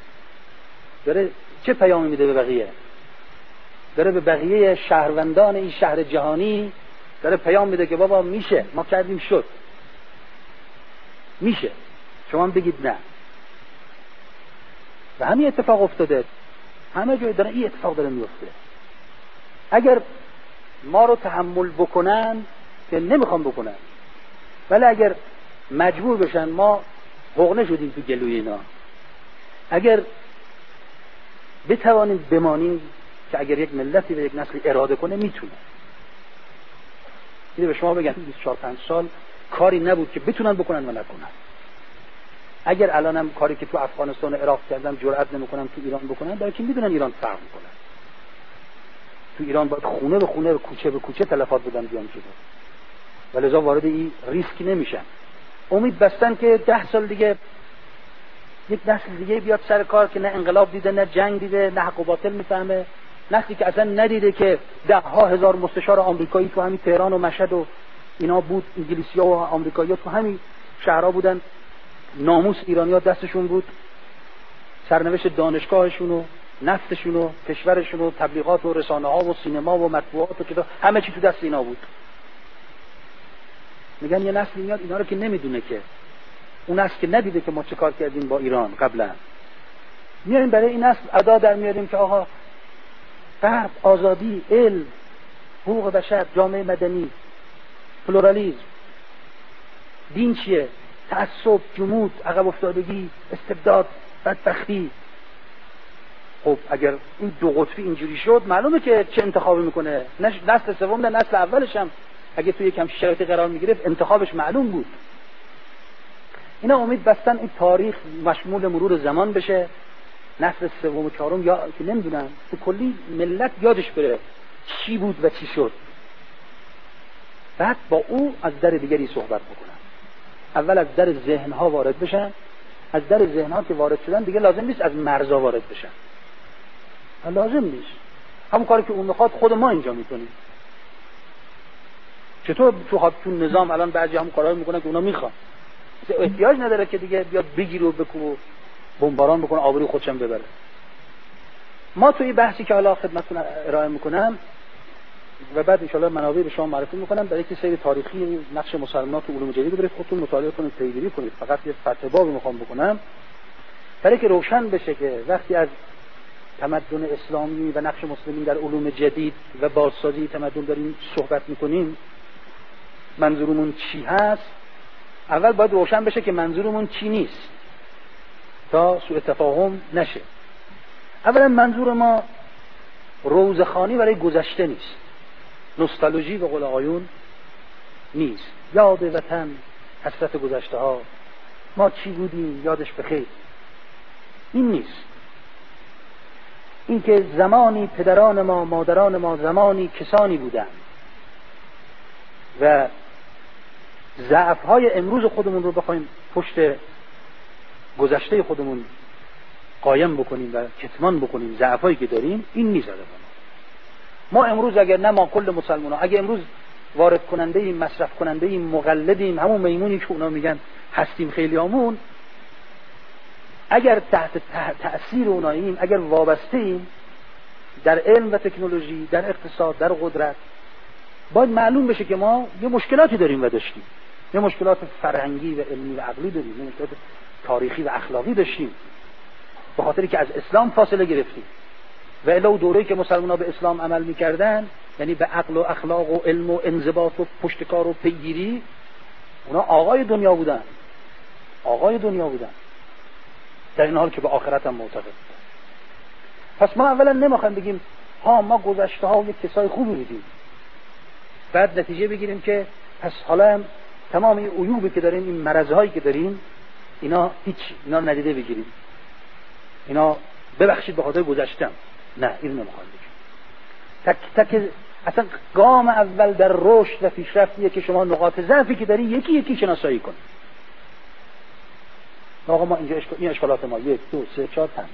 داره چه پیامی میده به بقیه؟ داره به بقیه شهروندان این شهر جهانی داره پیام میده که بابا میشه، ما کردیم شد، میشه، شما هم بگید نه. و همین اتفاق افتاده، همه جای داره این اتفاق داره میفته. اگر ما رو تحمل بکنن که نمیخوام بکنن، ولی اگر مجبور بشن، ما حقنه شدیم تو گلوی اینا، اگر بتوانیم بمانیم که اگر یک ملتی و یک نسلی اراده کنه میتونه. اینو به شما بگم بیست و چهار پنج سال کاری نبود که بتونن بکنن و نکنن. اگر الانم کاری که تو افغانستان و عراق کردن جرئت نمیکنن تو ایران بکنن، برای که میدونن ایران فرق میکنه. تو ایران باید خونه به خونه و کوچه به کوچه تلفات بدن بیان جلو، ولذا وارد این ریسک نمیشن. امید بستن که ده سال دیگه یک نسل دیگه بیاد سر کار که نه انقلاب دیده، نه جنگ دیده، نه حق و باطل میفهمه، نسلی که اصلا ندیده که ده ها هزار مستشار آمریکایی تو همین تهران و مشهد و اینا بود، انگلیسی‌ها و آمریکایی‌ها تو همین شهرها بودن، ناموس ایرانی‌ها دستشون بود، سرنوشت دانشگاهشون و نفتشون و کشورشون و تبلیغات و رسانه ها و سینما و مطبوعات و کتاب، همه چی تو دست اینا بود. میگن یه نسل میاد اینا رو که نمیدونه، که اون نسل که ندیده که ما چه کار کردیم با ایران قبلا، میاریم برای این نسل ادا در میاریم که آقا غرب، آزادی، علم، حقوق بشر، جامعه مدنی، پلورالیسم، دین چیه؟ تعصب، جمود، عقب افتادگی، استبداد، بدبختی. خب اگر این دو قطبی اینجوری شد معلومه که چه انتخابی میکنه. نسل سوم نه نسل اولش هم اگه توی یکم شرایطی قرار میگرفت انتخابش معلوم بود. اینا امید بستن این تاریخ مشمول مرور زمان بشه، نسل سوم و چهارم یا که نمیدونن تو کلی ملت یادش بره چی بود و چی شد، بعد با او از در دیگری صحبت بکنن. اول از در ذهنها وارد بشن، از در ذهنها که وارد شدن دیگه لازم نیست از مرزا وارد بشن، لازم نیست. همون کاری که اون میخواد خود ما اینجا میکنیم. چطور تو تو نظام الان بعضی همون کارا میکنن که اونا میخوان، احتیاج نداره که دیگه بیاد بگیره و بکوبه و بمباران بکنه آبروی خودشم ببره. ما توی بحثی که حالا خدمتتون ارائه میکنم و بعد ان شاءالله منابع به شما معرفی میکنم، برای که سیر تاریخی نقش مسلمانان تو علوم جدید برید خودتون مطالعه کنید، پیگیری کنید. فقط یه فتح بابی میخوام بکنم برای که روشن بشه که وقتی از تمدن اسلامی و نقش مسلمین در علوم جدید و بازسازی تمدن داریم صحبت میکنیم، منظورمون چی هست. اول باید روشن بشه که منظورمون چی نیست تا سوء تفاهم نشه. اولا منظور ما روزخوانی برای گذشته نیست، نوستالژی به قول آقایون نیست، یاد وطن، حسرت گذشته ها، ما چی بودیم یادش بخیر، این نیست. این که زمانی پدران ما، مادران ما زمانی کسانی بودن و ضعف‌های امروز خودمون رو بخوایم پشت گذشته خودمون قایم بکنیم و کتمان بکنیم ضعفایی که داریم، این نیست. ما امروز اگر نه ما کل مسلمان‌ها اگر امروز وارد کننده ایم، مصرف کننده ایم، مقلدیم، همون میمونی که اونا میگن هستیم خیلیامون، اگر تحت تأثیر اوناییم، اگر وابسته ایم در علم و تکنولوژی، در اقتصاد، در قدرت، باید معلوم بشه که ما یه مشکلاتی داریم و داشتیم، یه مشکلات فرهنگی و علمی و عقلی داریم، یه مشکلات تاریخی و اخلاقی داشتیم به خاطری که از اسلام فاصله گرفتیم. و الا دوره‌ای که مسلمان‌ها به اسلام عمل می‌کردن، یعنی به عقل و اخلاق و علم و انضباط و پشتکار و پیگیری، اونا آقای دنیا بودن، آقای دنیا بودن، در این حال که به آخرت هم معتقد بودن. پس ما اولا نمیخوایم بگیم ها ما گذشته ها یک کسای خوبی بودیم، بعد نتیجه بگیریم که پس حالا هم تمام این عیوبی که داریم، این مرض‌هایی که داریم، اینا هیچ، اینا ندیده بگیریم، اینا ببخشید به خاطر گذشتم. نه، این نمیخوام بگم. تک تک اصلا گام اول در رشد و پیشرفتیه که شما نقاط ضعفی که داری یکی یکی شناسایی کن. آقا ما اینجا اشکال، این اشکالات ما یک دو سه چهار پنج،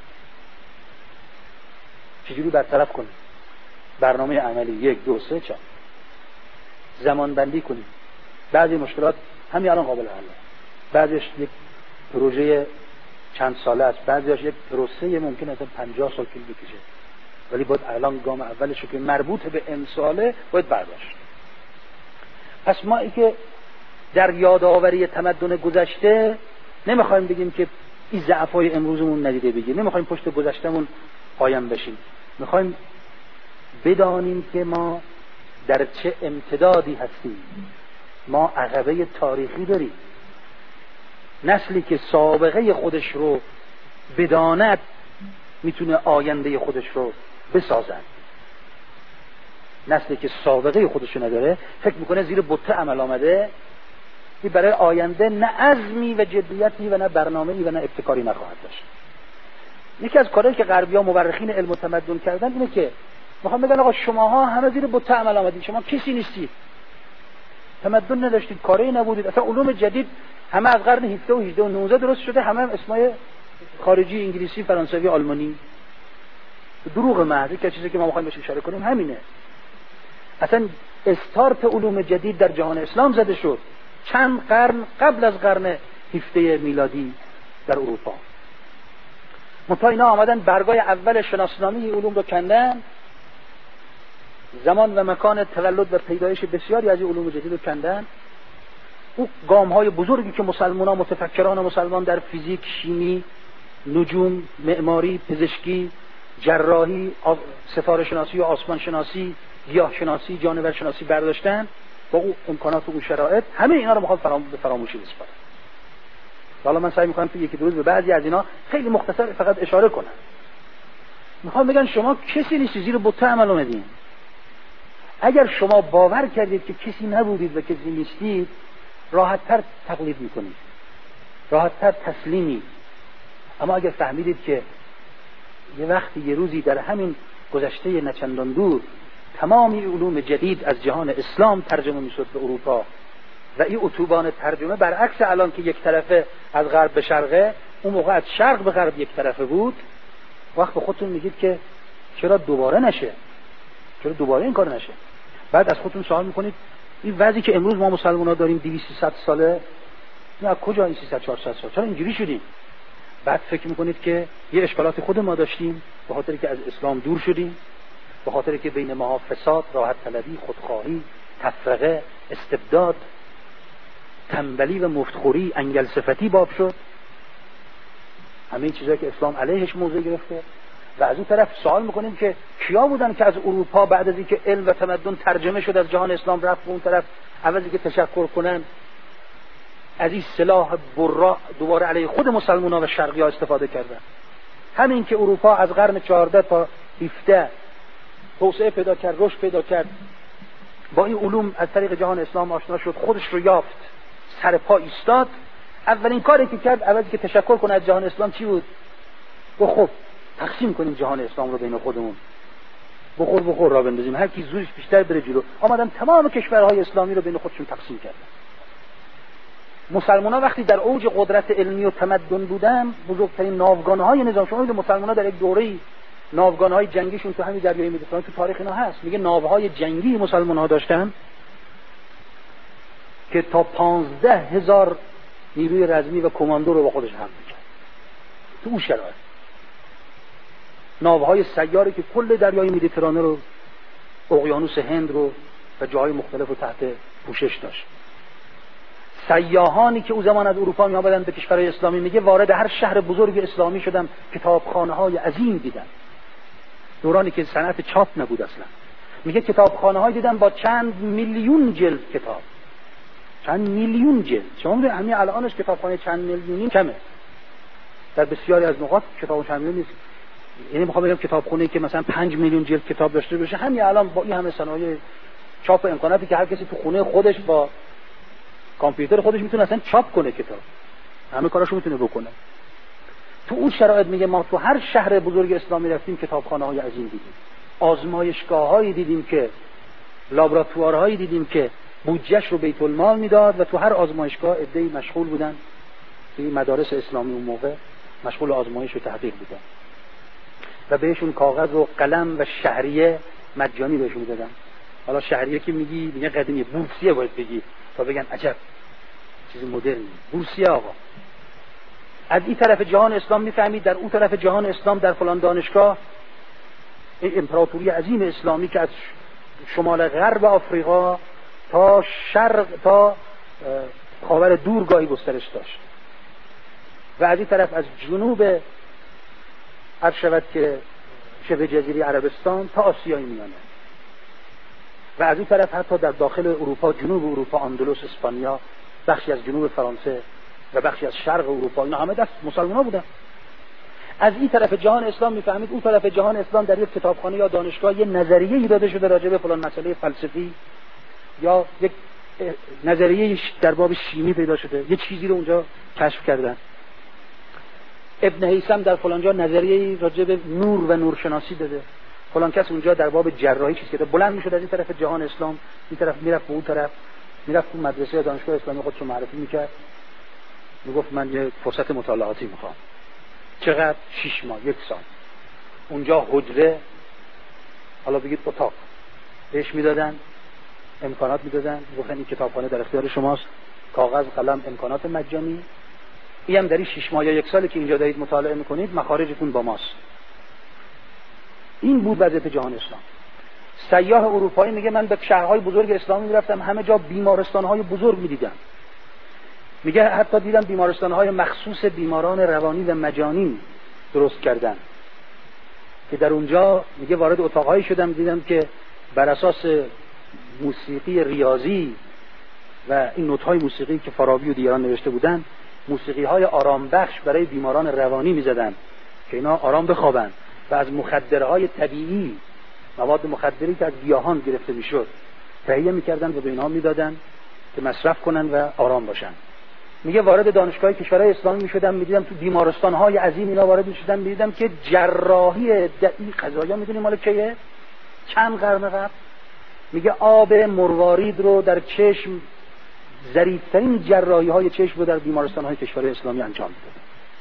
چجوری برطرف کنیم؟ برنامه عملی یک دو سه چهار، زمان بندی کنیم. بعضی مشکلات همین الان قابل حله، بعضیش یک پروژه چند ساله است، بعضیش یک پروسه ممکنه تا پنجاه سال طول بکشه، ولی باید الان گام اولش که مربوط به امساله باید برداشت. پس ما ای که در یادآوری تمدن گذشته نمیخوایم بگیم که این ضعف‌های امروزمون ندیده بگیریم، نمیخوایم پشت گذشتمون قایم بشیم، میخوایم بدانیم که ما در چه امتدادی هستیم. ما عقبه تاریخی داریم. نسلی که سابقه خودش رو بداند میتونه آینده خودش رو بسازد. نسلی که سابقه خودش رو نداره فکر میکنه زیر بطه عمل آمده، این برای آینده نه عزمی و جدیتی و نه برنامه‌ای و نه ابتکاری نخواهد داشت. یکی از کارهایی که غربی‌ها مورخین علم و تمدن کردن اینه که میخوام بگن آقا شماها همه زیر بطه عمل آمدید، شما کسی نیستید، تمدن نداشتید، کاری نبودید، اصلا علوم جدید همه از قرن هفدهم و هجدهم و نوزدهم درست شده، همه هم اسمای خارجی، انگلیسی، فرانسوی، آلمانی. دروغ محض. که چیزی که ما می‌خوایم بهش اشاره کنیم همینه. اصلا استارت علوم جدید در جهان اسلام زده شد چند قرن قبل از قرن هفدهم میلادی در اروپا. منتها اینا آمدن برگای اول شناسنامه علوم رو کندن، زمان و مکان تولد و پیدایش بسیاری از علوم جدید رو کندن. اون گام‌های بزرگی که مسلمانان، متفکران مسلمان در فیزیک، شیمی، نجوم، معماری، پزشکی، جراحی، ستاره شناسی و آسمان شناسی، گیاه شناسی، جانور شناسی برداشتن، با اون امکانات و اون شرایط، همه اینا رو میخواد فرام... به فراموشی بسپارن. حالا من سعی میکنم تو یکی دو روز به بعضی از اینا خیلی مختصر فقط اشاره کنم. میخوام بگن شما کسی نیستی، زیر بت عمل اومدین. اگر شما باور کردید که کسی نبودید و کسی نیستید، راحت‌تر تقلید میکنید، راحت‌تر تسلیمید. اما اگر فهمیدید که یه وقتی یه روزی در همین گذشته نچندان دور تمامی علوم جدید از جهان اسلام ترجمه میشد به اروپا و این اتوبان ترجمه برعکس الان که یک طرفه از غرب به شرقه، اون موقع از شرق به غرب یک طرفه بود، وقت به خودتون میگید که چرا دوباره نشه، چرا دوباره این کار نشه. بعد از خودتون سوال میکنید این وضعی که امروز ما مسلمان‌ها داریم دویست سیصد ساله، نه از کجا این سیصد چهارصد سال چرا اینجوری شدیم؟ بعد فکر میکنید که یه اشکالات خود ما داشتیم به خاطر که از اسلام دور شدیم، به خاطر که بین ما فساد، راحت طلبی، خودخواهی، تفرقه، استبداد، تنبلی و مفتخوری، انگل صفتی باب شد. همه این چیزایی که اسلام علیهش موضع گرفته. و از اون طرف سوال میکنیم که کیا بودن که از اروپا بعد از اینکه علم و تمدن ترجمه شد از جهان اسلام رفت به اون طرف، عوضی که تشکر کنن از این سلاح برا دوباره علیه خود مسلمان‌ها و شرقی‌ها استفاده کردن. همین که اروپا از قرن چهارده تا هفده توسعه پیدا کرد، رشد پیدا کرد، با این علوم از طریق جهان اسلام آشنا شد، خودش رو یافت، سر پا ایستاد، اولین کاری که کرد عوضی که تشکر کنه از جهان اسلام چی بود؟ گفت خب تقسیم کنیم جهان اسلام رو بین خودمون، بخور بخور را بندازیم، هر کی زورش بیشتر بره جلو. آمدن تمام کشورهای اسلامی رو بین خودشون تقسیم کردن. مسلمان‌ها وقتی در اوج قدرت علمی و تمدن بودن، بزرگترین ناوگان‌های نظام شمولی مسلمان‌ها در یک دوره‌ای ناوگان‌های جنگیشون تو همین دریای مدیترانه تو تاریخ اینا هست، میگه ناوهای جنگی مسلمان‌ها داشتن که تا پانزده هزار نیروی رزمی و کماندو رو با خودش حمل می‌کرد. تو اون شرایط ناوهای سیاری که کل دریای مدیترانه رو، اقیانوس هند رو و جاهای مختلف رو تحت پوشش داشت. سیاحانی که او زمان از اروپا می آمدند به کشورهای اسلامی، میگه وارد هر شهر بزرگ اسلامی شدم، کتابخانه‌های عظیم دیدم. دورانی که صنعت چاپ نبود اصلا. میگه کتابخانه‌های دیدم با چند میلیون جلد کتاب، چند میلیون جلد. شما میدونید همین الانش کتابخانه چند میلیونی کمه، در بسیاری از نقاط کتاب چند میلیون نیست. یعنی میخوام بگم کتابخونه‌ای که مثلا پنج میلیون جلد کتاب داشته باشه، همین الان با این همه صنایع چاپ و امکاناتی که هر کسی تو خونه خودش با کامپیوتر خودش میتونه اصلا چاپ کنه کتاب، همه کاراشو میتونه بکنه. تو اون شرایط میگه ما تو هر شهر بزرگ اسلامی رفتیم کتابخانه‌های عظیم دیدیم، آزمایشگاه‌هایی دیدیم که لابراتوارهایی دیدیم که بودجه‌اش رو بیت المال میداد و تو هر آزمایشگاه عده‌ای مشغول بودن، توی مدارس اسلامی اون موقع مشغول آزمایش و تحقیق بودن و بهشون کاغذ و قلم و شهریه مجانی بهشون دادن. حالا شهریه که میگی میگه قدیمی، بورسیه باید بگی تا بگن عجب چیز مدرنی، بورسیه آقا. از این طرف جهان اسلام میفهمید در اون طرف جهان اسلام در فلان دانشگاه این امپراتوری عظیم اسلامی که از شمال غرب آفریقا تا شرق تا خاور دور گاهی گسترش داشت و از این طرف از جنوب عرض شود که شبه جزیره عربستان تا آسیای میانه و از این طرف حتی در داخل اروپا، جنوب اروپا، اندلس، اسپانیا، بخشی از جنوب فرانسه و بخشی از شرق اروپا، اینا همه دست مسلمان‌ها بودن. از این طرف جهان اسلام میفهمید اون طرف جهان اسلام در یک کتابخانه یا دانشگاه یه نظریه‌ای داده شده راجع به فلان مسئله فلسفی یا یک نظریه در باب شیمی پیدا شده، یه چیزی رو اونجا کشف کردن. ابن هیثم در فلان جا نظریه راجع به نور و نورشناسی داده، فلان کس اونجا در باب جراحی چیز کرده. بلند میشد از این طرف جهان اسلام این طرف میرفت به اون طرف، میرفت تو مدرسه یا دانشگاه اسلامی خودش رو معرفی میکرد، میگفت من یه فرصت مطالعاتی میخوام. چقدر؟ شش ماه، یک سال. اونجا حجره، حالا بگید اتاق، بهش میدادن، امکانات میدادن، گفتن این کتابخانه در اختیار شماست، کاغذ، قلم، امکانات مجانی، این هم در این شش ماه یا یک سالی که اینجا دارید مطالعه میکنید مخارجتون با ماست. این بود وضعیت جهان اسلام. سیاح اروپایی میگه من به شهرهای بزرگ اسلامی میرفتم، همه جا بیمارستانهای بزرگ میدیدم. میگه حتی دیدم بیمارستانهای مخصوص بیماران روانی و مجانین درست کردن که در اونجا میگه وارد اتاقهایی شدم دیدم که بر اساس موسیقی ریاضی و این نوت‌های موسیقی که فارابی و دیگران نوشته بودن موسیقی‌های آرام بخش برای بیماران روانی می‌زدن که اینا آرام بخوابن و از مخدرهای طبیعی، مواد مخدری که از گیاهان گرفته میشد تهیه می‌کردن و به اینها میدادن که مصرف کنن و آرام باشن. میگه وارد دانشگاه کشورهای اسلامی میشدم میدیدم تو بیمارستان‌های عظیم اینا وارد میشدم میدیدم که جراحی دقیق قضایا میدونی مال کیه؟ چند قرن قبل. میگه آب مروارید رو در چشم، ظریف‌ترین جراحی‌های چشم رو در بیمارستان‌های کشورهای اسلامی انجام میدادن.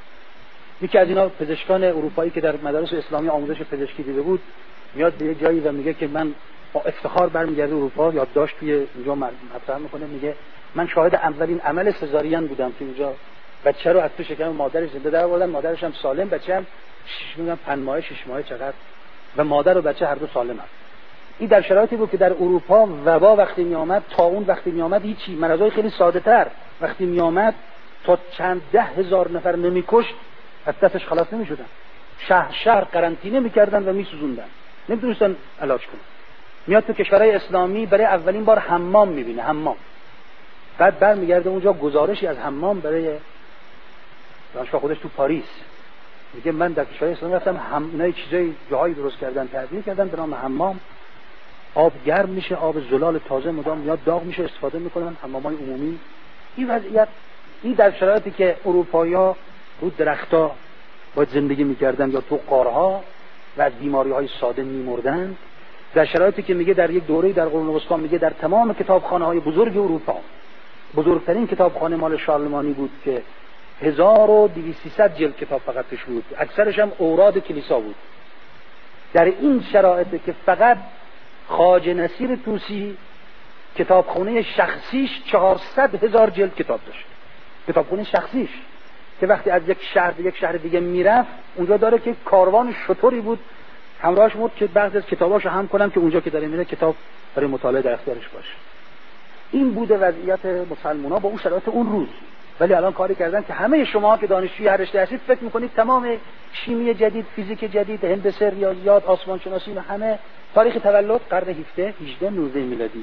یکی از اینا پزشکان اروپایی که در مدارس اسلامی آموزش پزشکی دیده بود میاد به جایی و میگه که من با افتخار برمیگرده اروپا، یادداشت توی اینجا مطرح میکنه، میگه من شاهد اولین عمل سزارین بودم که اینجا بچه رو از تو شکم مادرش زنده در آوردن، مادرش هم سالم، بچه هم شش میگم پنج ماه شش ماه چقدر و مادر و بچه هر دو سالم هست. این در شرایطی بود که در اروپا وبا وقتی می آمد، طاعون وقتی می آمد، هیچی مرضای خیلی ساده تر وقتی می آمد تا چند ده هزار نفر نمیکشت از دستش خلاص نمی شدن. شهر شهر قرنطینه میکردن و میسوزوندن، نمیتونستن علاج کنن. میاد تو کشورهای اسلامی برای اولین بار حمام میبینه، حمام. بعد برمیگرده اونجا گزارشی از حمام برای دانشگاه خودش تو پاریس، میگه من در کشورهای اسلامی رفتم هم اینا چیزای جاهایی درست کردن، تعبیر کردن به نام حمام. آب گرم میشه، آب زلال تازه مدام میاد داغ میشه، استفاده میکنن، حمامای عمومی. این وضعیت این در شرایطی که اروپایی‌ها رو درخت‌ها باید زندگی میکردن یا تو غارها و از بیماری‌های ساده میمردن، در شرایطی که میگه در یک دوره‌ای در قرون وسطا میگه در تمام کتابخانه‌های بزرگ اروپا، بزرگترین کتابخانه مال شارلمانی بود که هزار و دویست سیصد جلد کتاب فقط توش بود، اکثرش هم اوراد کلیسا بود. در این شرایطی که فقط خواجه نصیر طوسی کتابخانه شخصیش چهارصد هزار جلد کتاب داشت، کتابخانه شخصیش که وقتی از یک شهر به یک شهر دیگه میرفت اونجا داره که کاروان شطوری بود همراهش بود که بعضی از کتاباشو هم کنم که اونجا که داره میره کتاب برای مطالعه در اختیارش باشه. این بوده وضعیت مسلمان‌ها با اون شرایط اون روز. ولی الان کاری کردن که همه شما که دانشجوی هر رشته هستید فکر میکنید تمام شیمی جدید، فیزیک جدید، هندسه، ریاضیات، آسمان شناسی و همه تاریخ تولد قرن هفدهم، هجدهم، نوزدهم میلادی.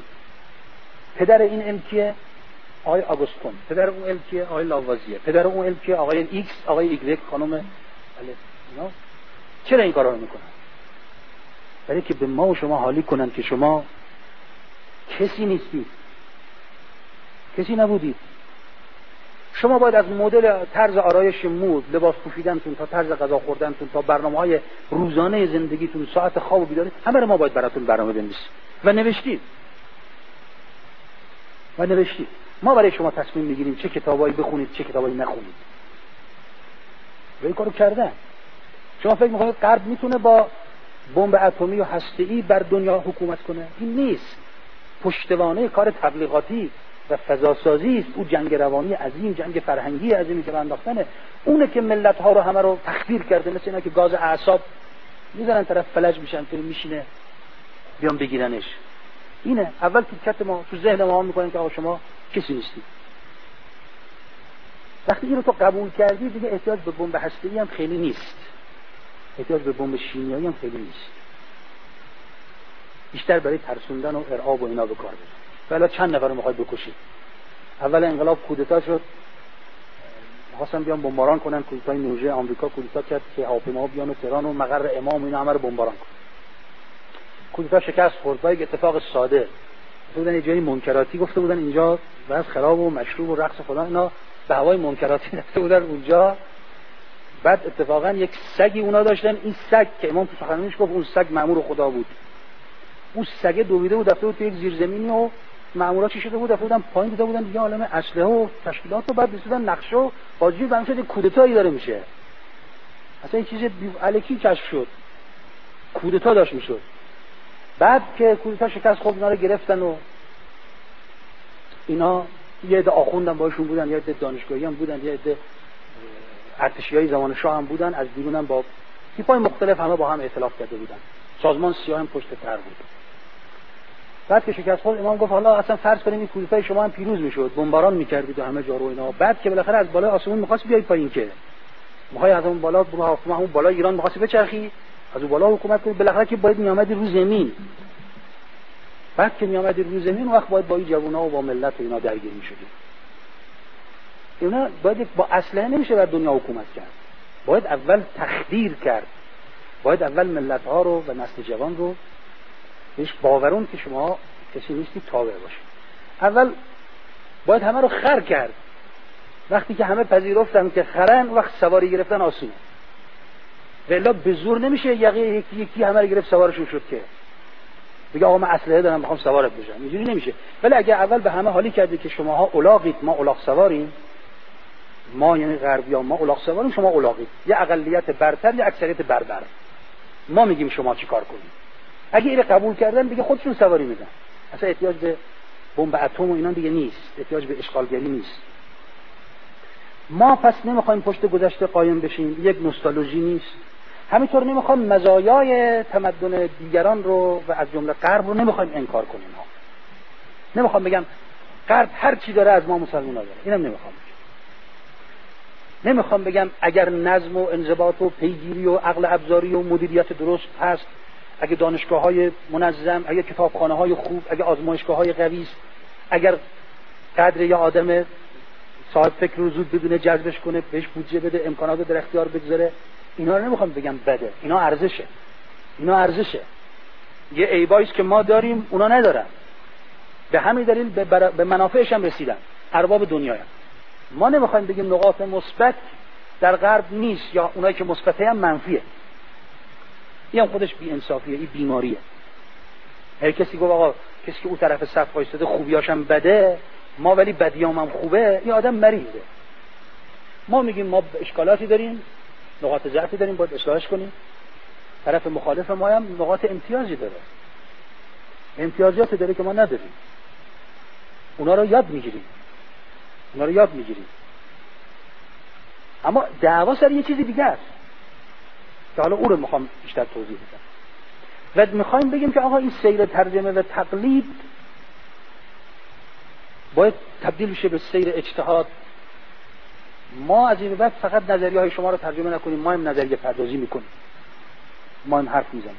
پدر این علم کیه؟ آقای آگوستون. پدر اون علم کیه؟ آقای لاوازیه. پدر اون علم کیه؟ آقای ایکس، آقای ایگرگ، خانم الف. اینا چرا این کارا رو میکنن؟ برای که به ما و شما حالی کنن که شما کسی نیستید، کسی نبودید. شما باید از مدل طرز آرایش مو، لباس پوشیدنتون تا طرز غذا خوردنتون تا برنامه‌های روزانه زندگیتون، ساعت خواب و بیداری، همه رو ما باید براتون برنامه بنویسیم و نوشتید. و نوشتید. ما برای شما تصمیم میگیریم چه کتابایی بخونید، چه کتابایی نخونید. و این کارو کردن. شما فکر می‌کنید غرب میتونه با بمب اتمی و هسته‌ای بر دنیا حکومت کنه؟ این نیست. پشتوانه کار تبلیغاتی و فضاسازی است. او جنگ روانی عظیم، جنگ فرهنگی عظیمی که انداختنه، اونه که ملت‌ها رو همه رو تخدیر کرده. مثل اینا که گاز اعصاب میذارن طرف فلج میشن که میشینه بیان بگیرنش. اینه اول تیکت ما تو ذهن ما میکنن که آقا شما کسی نیستید. وقتی اینو تو قبول کردی دیگه احتیاج به بمب هسته‌ای هم خیلی نیست، احتیاج به بمب شیمیایی هم خیلی نیست. بیشتر برای ترسوندن و ارعاب و اینا به کار ببر. والا چند نفر رو میخواد بکشید. اول انقلاب کودتا شد، خواستن بیان بمباران کنن، کودتای نوژه آمریکا کودتا کرد که هواپیماها بیان و تهران و مقر امام اینا همه رو بمباران کنن. کودتا شکست خورد با یک اتفاق ساده. بودن یه جایی منکراتی گفته بودن اینجا وضع خراب و مشروب و رقص فلان، اینا به هوای منکراتی رفته بودن اونجا. بعد اتفاقا یک سگی اونا داشتن، این سگ که امام تو سخنرانیش گفت اون سگ مأمور خدا بود. اون سگ دویده بود رفته بود تو یک زیرزمینی و مأمورا چی شده بود رفته بودن پایین دیده بودن دیگه عالم اسلحه و تشکیلات و بعد رسیدن نقشه و بازجویی بهم شد کودتایی داره میشه. اصلا این چیز الکی کشف شد، کودتا داشت میشد. بعد که کودتا شکست خورد اینا رو گرفتن و اینا یه عده آخوندم باشون بودن، یه عده دانشگاهی هم بودن، یه عده ارتشیای زمان شاه هم بودن، از بیرون هم با تیپای مختلف همه با هم ائتلاف کرده بودن. سازمان سیاه هم پشت سر بود. بعد که شکست خورد امام گفت حالا اصلا فرض کنیم این کودتای شما هم پیروز میشد، بمباران میکردید و همه جا رو اینا. بعد که بالاخره از بالای آسمون می‌خواست بیای پایین، که می‌خوای از اون بالا برو حاکم اون بالا ایران می‌خواستی بچرخی، از اون بالا حکومت کنی، بالاخره که باید میامدی رو زمین. بعد که میامدی رو زمین وقت باید با این جوونا و با ملت و اینا درگیر می‌شدی. اینا باید با اسلحه نمیشه بر دنیا حکومت کرد. باید اول تخدیر کرد. باید اول ملت‌ها رو و نسل جوان رو بهش باورون که شما کسی نیستی تابع باشید. اول باید همه رو خر کرد. وقتی که همه پذیرفتن که خرن، وقت سواری گرفتن آسونه. ولی به زور نمیشه یقه یکی یکی همه رو گرفت سوارشون شد که بگه آقا من اسلحه دارم میخوام سوارت بشم. اینجوری نمیشه. ولی اگه اول به همه حالی کردی که شماها الاغید، ما الاغ سواریم، ما یعنی غربی‌ها ما الاغ سواریم، شما الاغید، یه اقلیت برتر یا اکثریت بربر، ما میگیم شما چیکار کنید. اگه اینو قبول کردن دیگه خودشون سواری میدن، اصلا احتیاج به بمب اتم و اینا دیگه نیست، احتیاج به اشغالگری نیست. ما پس نمیخوایم پشت گذشته قایم بشیم، یک نوستالژی نیست. همینطور نمیخوام مزایای تمدن دیگران رو و از جمله غرب رو نمیخوایم انکار کنیم. ها نمیخوام بگم غرب هر چی داره از ما مسلمان‌ها داره، اینم نمیخوام. نمیخوام بگم اگر نظم و انضباط و پیگیری و عقل ابزاری و مدیریت درست هست، اگه دانشگاه‌های منظم، اگه کتابخانه‌های خوب، اگه آزمایشگاه‌های قوی است، اگر قدر یا آدم صاحب فکر رو زود بدونه جذبش کنه، بهش بودجه بده، امکانات در اختیار بگذاره، اینا رو نمیخوام بگم بده، اینا ارزشه. اینا ارزشه. یه عیبایی است که ما داریم اونا ندارن. به همین دلیل به, بر... به منافعش هم رسیدن. ارباب دنیای هم. ما نمیخوایم بگیم نقاط مثبت در غرب نیست یا اونایی که مثبته هم منفیه. این هم خودش بی انصافیه، این بیماریه. هر کسی گفت آقا کسی که اون طرف صف وایساده خوبیاش هم بده، ما ولی بدیام هم خوبه، این آدم مریضه. ما میگیم ما اشکالاتی داریم، نقاط ضعفی داریم، باید اصلاحش کنیم. طرف مخالف ما هم نقاط امتیازی داره، امتیازاتی داره که ما نداریم. اونا رو یاد میگیریم، اونا رو یاد میگیریم. اما دعوا سر یه چیزی دیگه است که حالا اون رو میخوام بیشتر توضیح بدم. و میخوایم بگیم که آقا این سیر ترجمه و تقلید باید تبدیل بشه به سیر اجتهاد. ما از این بعد فقط نظریه های شما رو ترجمه نکنیم، ما هم نظریه پردازی میکنیم، ما هم حرف میزنیم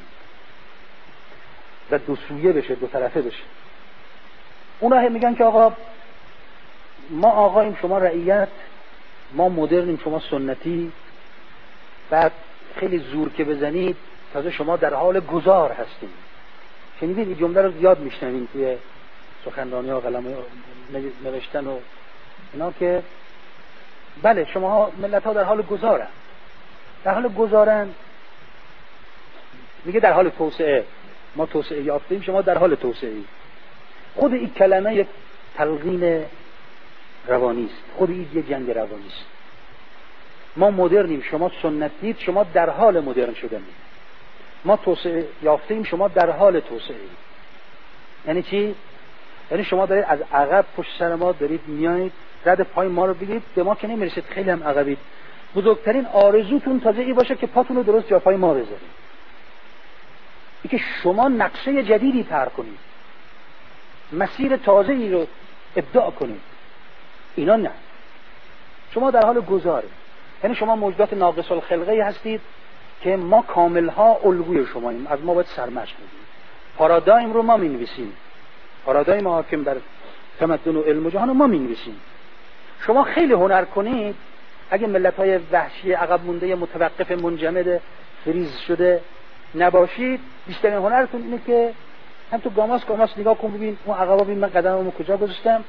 و دو سویه بشه، دو طرفه بشه. اونا هم میگن که آقا ما آقاییم شما رعیت، ما مدرنیم شما سنتی، بعد خیلی زور که بزنید تازه شما در حال گذار هستیم. شنیدید این جمله رو زیاد میشنویم توی سخنرانی ها، قلم نوشتن و اینا که بله شما ملت ها در حال گذارن، در حال گذارن. میگه در حال توسعه، ما توسعه یافتیم، شما در حال توسعه ای. خود این کلمه یک تلقین روانی است، خود این یک جنگ روانی است. ما مدرنیم، شما سنتید، شما در حال مدرن شدنید. ما توسعه یافتیم، شما در حال توسعه اید. یعنی چی؟ یعنی شما دارید از عقب پشت سر ما دارید میایید، رد پای ما رو بگید، به ما که نمیرسید، خیلی هم عقبید. بزرگترین آرزوتون تازه ای باشه که پاتون رو درست جا پای ما بذارید. ای که شما نقشه جدیدی طرح کنید، مسیر تازه‌ای رو ابداع کنید. اینا نه، شما در حال گذاره. یعنی شما موجودات ناقص الخلقه هستید که ما کاملها الگوی شماییم، از ما باید سرمشق بگیریم. پارادایم رو ما می‌نویسیم، پارادایم حاکم بر تمدن و علم و جهان رو ما می‌نویسیم. شما خیلی هنر کنید، اگه ملت‌های وحشی عقب مونده متوقف منجمد فریز شده نباشید، بیشترین هنرتون اینه که هم تو گاماس گاماس نگاه کن ببین اون عقبا ببین من قدممو کجا گذاشتم،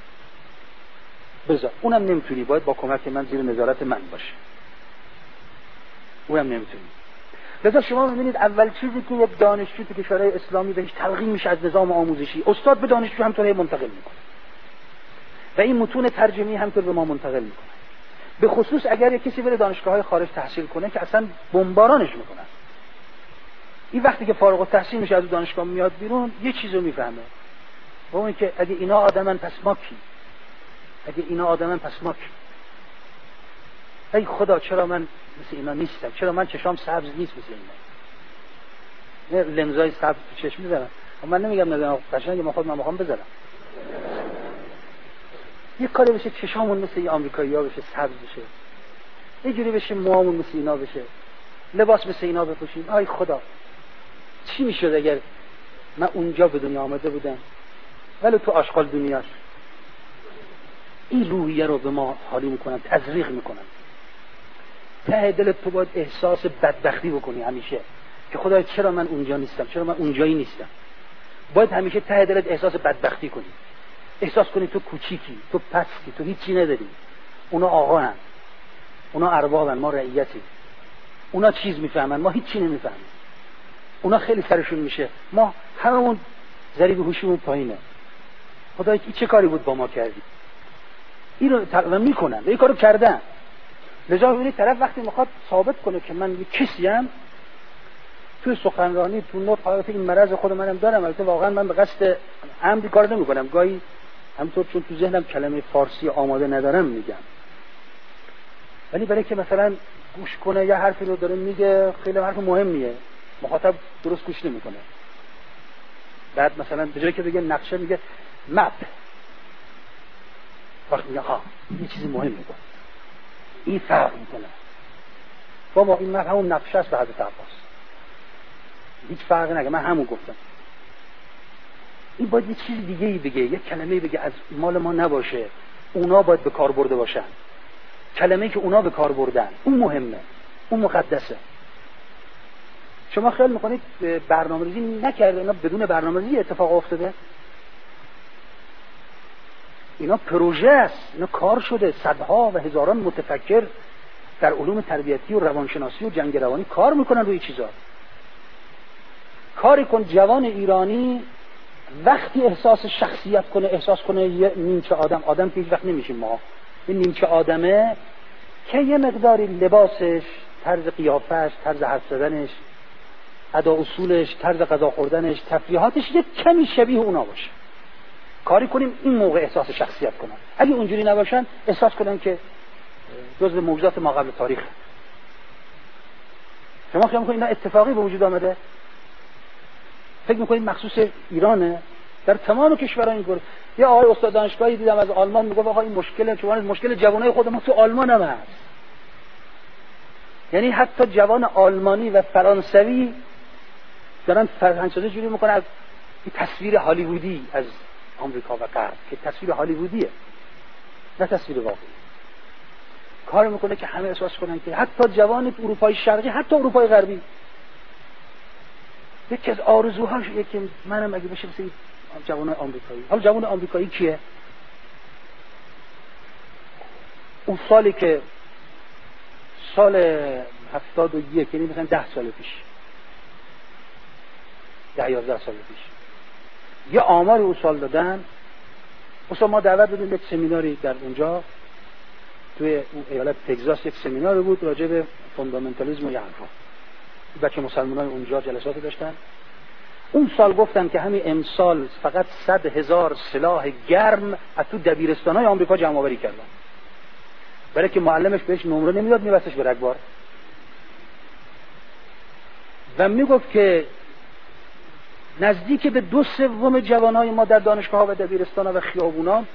بذار. اونم نمیتونی، باید با کمک من زیر نظارت من باشه، اونم نمیتونی. لذا شما میبینید اول چیزی که یک دانشجو تو کشورهای اسلامی بهش تلقین میشه از نظام آموزشی، استاد به دانشجو همطوری منتقل میکنه و این متون ترجمه‌ای همطور به ما منتقل میکنه. به خصوص اگر یک کسی بره دانشگاه‌های خارج تحصیل کنه که اصلا بمبارانش میکنن. این وقتی که فارغ التحصیل میشه از دانشگاه میاد بیرون یه چیزو میفهمه، و اون که اگه اینا آدمن پس ما کی؟ اگه اینا آدمن پس ما کی؟ ای خدا چرا من مثل اینا نیستم، چرا من چشام سبز نیست مثل اینا. نه لنزای سبز تو چشم میذارن، من نمیگم نگم قشنگ ما خود من میخوام بذارم. یه کاری بشه چشامون مثل این آمریکایی‌ها بشه، سبز بشه، یه جوری بشه موامون مثل اینا بشه، لباس مثل اینا بپوشیم. آی خدا چی میشد اگر من اونجا به دنیا آمده بودم ولی تو آشغال دنیاست. این روحیه رو به ما حالی میکنن، تزریق میکنن. ته دلت تو باید احساس بدبختی بکنی همیشه که خدای چرا من اونجا نیستم، چرا من اونجایی نیستم. باید همیشه ته دلت احساس بدبختی کنی، احساس کنی تو کوچیکی، تو پستی، تو هیچی نداری. اونا آقا هن، اونا اربابن، ما رعیتی. اونا چیز میفهمن، ما هیچی نمیفهمیم. اونا خیلی سرشون میشه، ما هممون ذریب هوشیمون پایینه. خدای چه کاری بود با ما کردی؟ این رو تقریبا میکنن، این کارو کردن. لذا ببینید طرف وقتی میخواد ثابت کنه که من یه کسیم، توی سخنرانی تو نوت حالت این مرض خود منم دارم، البته واقعا من به قصد عمدی کار نمیکنم، گاهی همونطور چون تو ذهنم کلمه فارسی آماده ندارم میگم، ولی برای که مثلا گوش کنه یا حرفی رو داره میگه خیلی حرف مهمیه، مخاطب درست گوش نمیکنه. بعد مثلا به جایی که بگه نقشه میگه مپ، وقت میگه ها این چیزی مهم میگه، این فرق میکنه. بابا این مپ همون نقشه است به حضرت عباس، هیچ فرقی نگه، من همون گفتم. این باید یه چیز دیگه ای بگه، یه کلمه بگه از مال ما نباشه، اونا باید به کار برده باشن. کلمه‌ای که اونا به کار بردن اون مهمه، اون مقدسه. شما خیال میکنید برنامه‌ریزی نکرده، اینا بدون برنامه‌ریزی اتفاق افتاده؟ اینا پروژه است، اینا کار شده. صدها و هزاران متفکر در علوم تربیتی و روانشناسی و جنگ روانی کار میکنن روی چیزا. کاری کن جوان ایرانی وقتی احساس شخصیت کنه، احساس کنه یه نیمچه آدم، آدم که هیچ وقت نمیشیم ما، این نیمچه آدمه که یه مقداری لباسش، طرز قیافش، طرز حرف زدنش، ادا اصولش، طرز غذا خوردنش، تفریحاتش یه کمی شبیه اونا باشه. کاری کنیم این موقع احساس شخصیت کنن. اگه اونجوری نباشن احساس کنن که جزو موجودات ما قبل تاریخ. شما خیال میکنید اینا اتفاقی به وجود آمده؟ فکر میکنید مخصوص ایرانه؟ در تمام کشورها اینطوره. یه آقای استاد دانشگاهی دیدم از آلمان میگه آقا این مشکل چون مشکل جوانای خود ما تو آلمان هم هست. یعنی حتی جوان آلمانی و فرانسوی دارن فرهنگ‌سازی جوری میکنن از این تصویر هالیوودی از آمریکا و غرب که تصویر هالیوودیه نه تصویر واقعی. کار میکنه که همه احساس کنن که حتی جوان اروپای شرقی، حتی اروپای غربی، یکی از آرزوهاش اینه که منم اگه بشه مثل جوان آمریکایی. حالا جوان آمریکایی کیه؟ اون سالی که سال هفتاد و یک، یعنی مثلا ده سال پیش، ده یازده سال پیش، یه آمار اون سال دادن. اصلا ما دعوت دادیم یک سمیناری در اونجا توی اون ایالت تگزاس، یک سمیناری بود راجع به فوندامنتالیسم و یه حرفا. بچه مسلمانای اونجا جلساتی داشتن. اون سال گفتن که همین امسال فقط صد هزار سلاح گرم از تو دبیرستانای آمریکا جمع آوری کردن، برای که معلمش بهش نمره نمیداد، میبستش به رگبار. و میگفت که نزدیک به دو سوم جوانای ما در دانشگاه و دبیرستان و خیابونا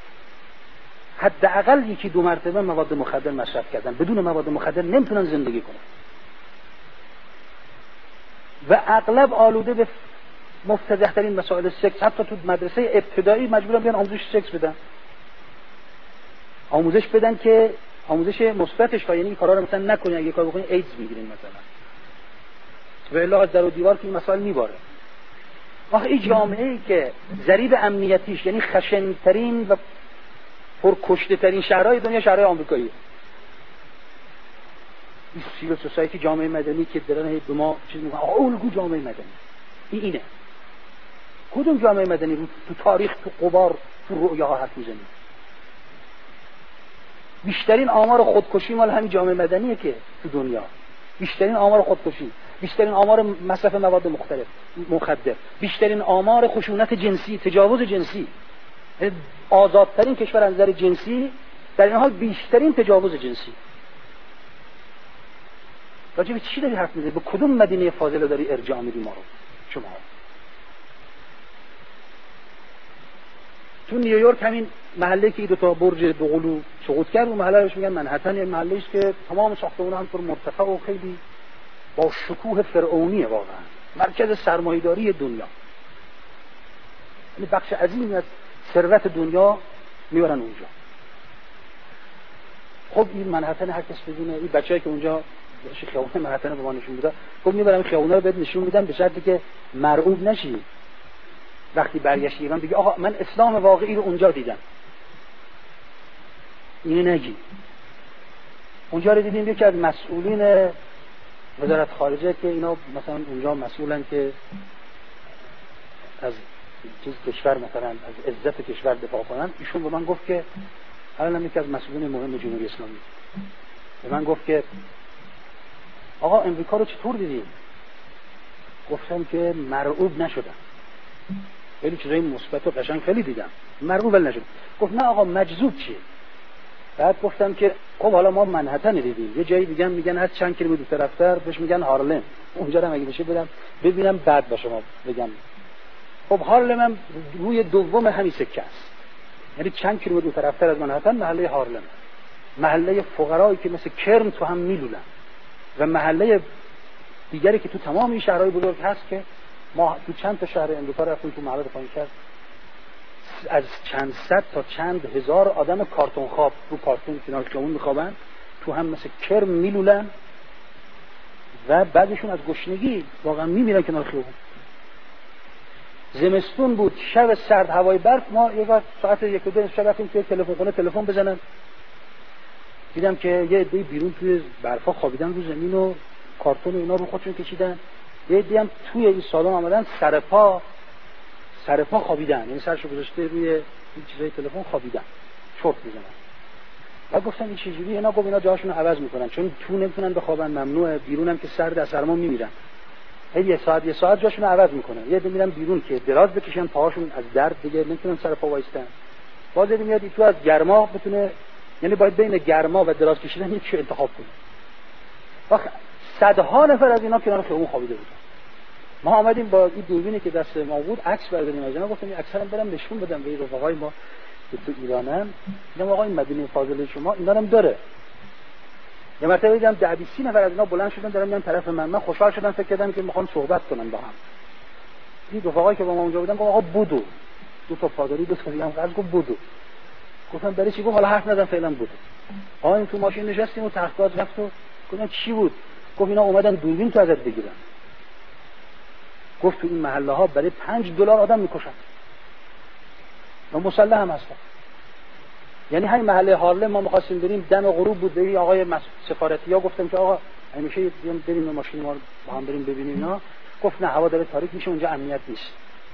حداقل یکی دو مرتبه مواد مخدر مصرف کردن. بدون مواد مخدر نمیتونن زندگی کنن و اغلب آلوده به مفتضح ترین مسائل سکس. حتی تو مدرسه ابتدایی مجبورن بیان آموزش سکس بدن، آموزش بدن که آموزش مثبتش، یعنی این کارا رو مثلا نکنین، اگه کار بکنین ایدز میگیرین مثلا، و الا از در و دیوار که این مسائل میباره. آخه این جامعه‌ای که ضریب امنیتیش یعنی خشن‌ترین و پرکشته ترین شهرهای دنیا شهرهای آمریکاییه. این سیویل سوسایتی، جامعه مدنی که دارن به ما چیز میگن آقا الگو جامعه مدنی، این اینه. کدوم جامعه مدنی رو تو تاریخ، تو غبار، تو رؤیاها حرف میزنی؟ بیشترین آمار خودکشی مال همین جامعه مدنیه که تو دنیا، بیشترین آمار خودکشی، بیشترین آمار مصرف مواد مختلف مخدر، بیشترین آمار خشونت جنسی، تجاوز جنسی، آزادترین کشور از نظر جنسی، در این حال بیشترین تجاوز جنسی. راجع به چی داری حرف میزنی؟ به کدوم مدینه فاضله داری ارجاع میدی ما رو؟ شما تو نیویورک همین محله که دو تا برج دوقلو سقوط کرد، اون محله روش میگن منهتن، یه محله است که تمام ساختمان‌ها همطور مرتفع و خیلی با شکوه فرعونیه، واقعا مرکز سرمایه‌داری دنیا. یعنی بخش عظیمی از ثروت دنیا میبرن اونجا. خب این منهتن هر کس بدونه، این بچه‌ای که اونجا خیابون منهتن به ما نشون میداد، خب میبرم خیابونا رو بهت نشون میدم به شرطی که مرعوب نشی. وقتی برگشتی ایران بگی آقا من اسلام واقعی رو اونجا دیدم. اینو نگی. اونجا رو دیدیم یکی از مسئولین وزارت خارجه که اینا مثلا اونجا مسئولن که از چیز کشور مثلا از عزت کشور دفاع کنن، ایشون به من گفت که الان یکی از مسئولین مهم جمهوری اسلامی به من گفت که آقا امریکا رو چطور دیدی؟ گفتم که مرعوب نشدم، خیلی چیزای مثبت و قشنگ خیلی دیدم، مرعوب نشدم. گفت نه آقا مجذوب چیه؟ بعد گفتم که خب حالا ما منهتن دیدیم، یه جایی دیگه میگن هر چند کیلومتر طرفتر بهش میگن هارلم، اونجا هم اگه بشه برم ببینم بعد با شما بگم. خب هارلم هم روی دوم همین سکه است، یعنی چند کیلومتر طرفتر از منهتن محله هارلم، محله فقرایی که مثل کرم تو هم میلولن، و محله دیگری که تو تمام این شهرهای بزرگ هست که ما تو چند تا شهر امریکا رفتیم تو محله پایین کرد، از چند صد تا چند هزار آدم کارتون خواب رو کارتون کنار خیابون میخوابن، تو هم مثل کرم میلولن و بعضشون از گشنگی واقعا میمیرن کنار خیابون. زمستون بود، شب سرد، هوای برف، ما یک بار ساعت یک و دو شب رفتیم توی تلفن خونه تلفن بزنن، دیدم که یه عده بیرون توی برفا خوابیدن رو زمین و کارتون و اینا رو خودشون کشیدن، یه عده هم توی این سالن آمدن سر پا سر پا خوابیدن، یعنی سرشو گذاشته روی این چیزای تلفن خوابیدن، چرت میزنن. بعد گفتم این چه جوریه؟ اینا گفت اینا جاشون رو عوض میکنن چون تو نمیتونن بخوابن، ممنوعه، بیرونم که سرد از سرما میمیرن، یه ساعت یه ساعت جاشون رو عوض میکنن، یه عده میرن بیرون که دراز بکشن پاهاشون از درد دیگه نمیتونن سر پا وایستن، باز عده میاد تو از گرما بتونه، یعنی باید بین گرما و دراز کشیدن یکی رو انتخاب کنه. وقت صدها نفر از اینا کنار خیابون خوابیده بودن. ما آمدیم با این دوربینی که دست ما بود عکس برداریم از اینا، گفتم این عکسام برام نشون بدم به رفقای ما که تو ایرانن، میگم آقا این مدینه فاضله شما اینا هم داره. یه مرتبه دیدم ده بیست نفر از اینا بلند شدن دارن میان طرف من، من خوشحال شدم، فکر کردم که میخوان صحبت کنن با هم. این رفقایی که با ما اونجا بودن گفتن آقا بودو، دو تا پادری دو تا دیگه قرض گفت بودو. گفتم برای چی؟ گفت حالا حرف نزن فعلا بودو. آقا این تو ماشین نشستیم و تحقیقات رفت و گفتم چی بود؟ گفت اینا اومدن دوربین تو ازت بگیرن. گفت تو این محله ها برای پنج دلار آدم میکشن و مسلح هم هستن. یعنی همین محله هارلم ما می‌خواستیم بریم، دم غروب بود، به آقای سفارتی ها گفتم که آقا همیشه بیام بریم ماشین ما با هم بریم ببینیم اینا. گفت نه هوا داره تاریک میشه اونجا امنیت نیست.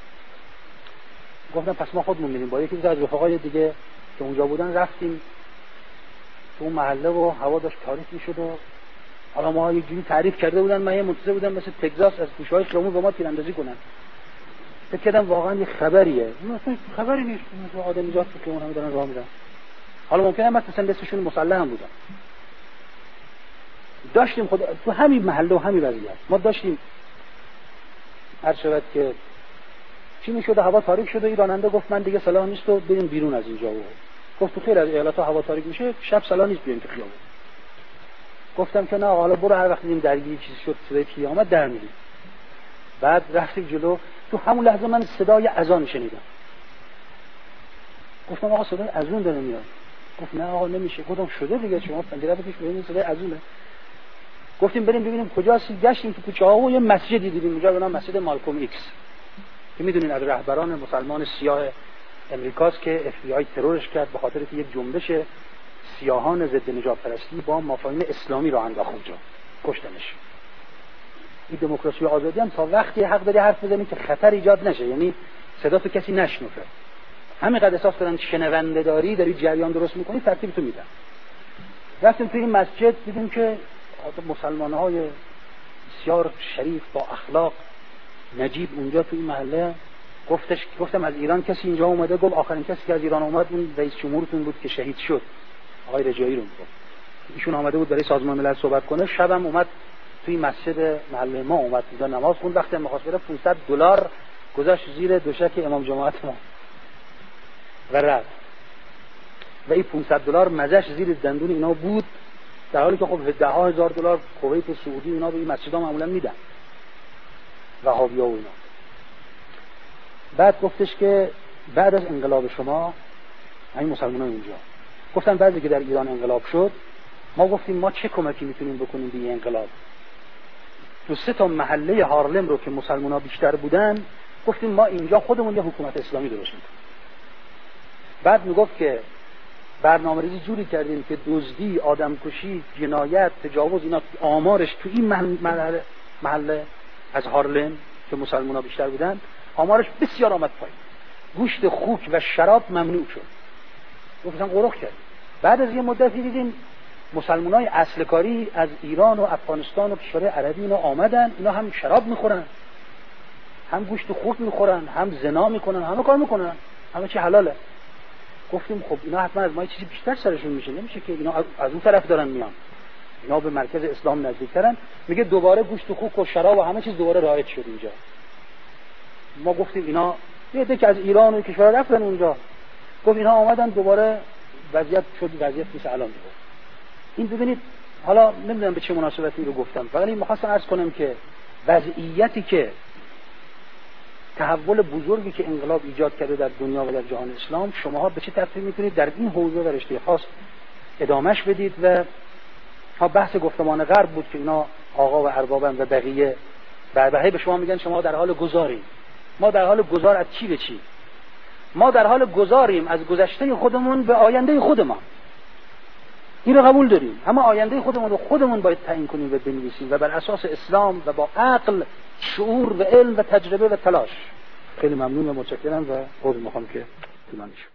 گفتم پس ما خودمون میریم. با یکی از رفقای دیگه که اونجا بودن رفتیم تو اون محله و هوا داشت تاریک میشد و حالا ما یه جوری تعریف کرده بودن، من یه منتظر بودم مثل تگزاس از گوشه‌های خیابون با ما تیراندازی کنن. فکر کردم واقعا یه خبریه، مثلا خبری نیست، مثلا آدمیزاد که اون همه دارن راه میرن. حالا ممکنه مثلا دستشون مسلح هم بودن. داشتیم خود تو همین محله و همین وضعیت ما داشتیم هر شود که چی میشد، هوا تاریک شد و این راننده گفت من دیگه صلاح نیست و بریم بیرون از اینجا. و گفت تو خیر از ایالت‌ها هوا تاریک میشه شب صلاح نیست بیاین تو خیابون. گفتم که نه حالا برو، هر وقت دیدیم درگیری چیزی شد صدای قیامت در میریم. بعد رفتیم جلو، تو همون لحظه من صدای اذان شنیدم. گفتم آقا صدای اذان داره میاد. گفت نه آقا نمیشه. گفتم شده دیگه، شما پنجره بکش ببینید صدای اذانه. گفتیم بریم ببینیم کجاست. گشتیم تو کوچه‌ها و یه مسجدی دیدیم اونجا به نام مسجد مالکوم ایکس که میدونین از رهبران مسلمان سیاه امریکاست که اف بی آی ترورش کرد به خاطر که یک جنبش سیاهان ضد نجات پرستی با مفاهیم اسلامی رو انداخت اونجا، کشتنش. این دموکراسی و آزادی هم تا وقتی حق داری حرف بزنی که خطر ایجاد نشه، یعنی صدا تو کسی نشنفه. همینقدر احساس دارن شنونده داری داری جریان درست میکنی ترتیب تو میدن. رفتیم توی این مسجد دیدیم که مسلمان‌های بسیار شریف با اخلاق نجیب اونجا توی این محله. گفتش گفتم از ایران کسی اینجا اومده؟ گفت آخرین کسی که از ایران اومد اون رئیس جمهورتون بود که شهید شد، آقای رجایی رو گفت. ایشون آمده بود برای سازمان ملل صحبت کنه، شبم اومد توی مسجد محله ما اومد اونجا نماز خوند. وقتی می‌خواست بره پانصد دلار گذاشت زیر دوشک امام جماعت ما و رفت و این پانصد دلار مزهش زیر دندون اینا بود، در حالی که خب ده ها هزار دلار کویت و سعودی اینا به این مسجدها معمولا میدن، وهابی‌ها و اینا. بعد گفتش که بعد از انقلاب شما همین مسلمانان اینجا گفتن بعضی که در ایران انقلاب شد، ما گفتیم ما چه کمکی میتونیم بکنیم به این انقلاب. تو سه تا محله هارلم رو که مسلمان‌ها بیشتر بودن گفتیم ما اینجا خودمون یه حکومت اسلامی درست می‌کنیم. بعد میگفت که برنامه‌ریزی جوری کردیم که دزدی، آدمکشی، جنایت، تجاوز اینا آمارش تو این محله محله از هارلم که مسلمان‌ها بیشتر بودن آمارش بسیار آمد پایین. گوشت خوک و شراب ممنوع شد. گفتن قرخ کرد. بعد از یه مدتی دیدیم مسلمانای اصل کاری از ایران و افغانستان و کشورهای عربی اینا آمدن، اینا هم شراب میخورن، هم گوشت خوک میخورن، هم زنا میکنن، همه کار میکنن، همه چی حلاله. گفتیم خب اینا حتما از ما یه چیزی بیشتر سرشون میشه، نمیشه که اینا از اون طرف دارن میان، اینا به مرکز اسلام نزدیکترن. میگه دوباره گوشت خوک و شراب و همه چیز دوباره رایج شد اینجا. ما گفتیم اینا یه عده که از ایران و کشورها رفتن اونجا، گفت اینا آمدن دوباره وضعیت شد وضعیت مثل الان دیگه. این ببینید، حالا نمیدونم به چه مناسبتی رو گفتم، فقط این می‌خواستم عرض کنم که وضعیتی که تحول بزرگی که انقلاب ایجاد کرده در دنیا و در جهان اسلام، شماها به چه ترتیب میتونید در این حوزه و رشته خاص ادامهش بدید. و ها بحث گفتمان غرب بود که اینا آقا و اربابن و بقیه بعد به شما میگن شما در حال گذارید. ما در حال گذار از چی به چی؟ ما در حال گذاریم از گذشته خودمون به آینده خودمان. این رو قبول داریم، اما آینده خودمون رو خودمون باید تعیین کنیم و بنویسیم و بر اساس اسلام و با عقل، شعور و علم و تجربه و تلاش. خیلی ممنون و متشکرم و عذر میخوام که طولانی شد.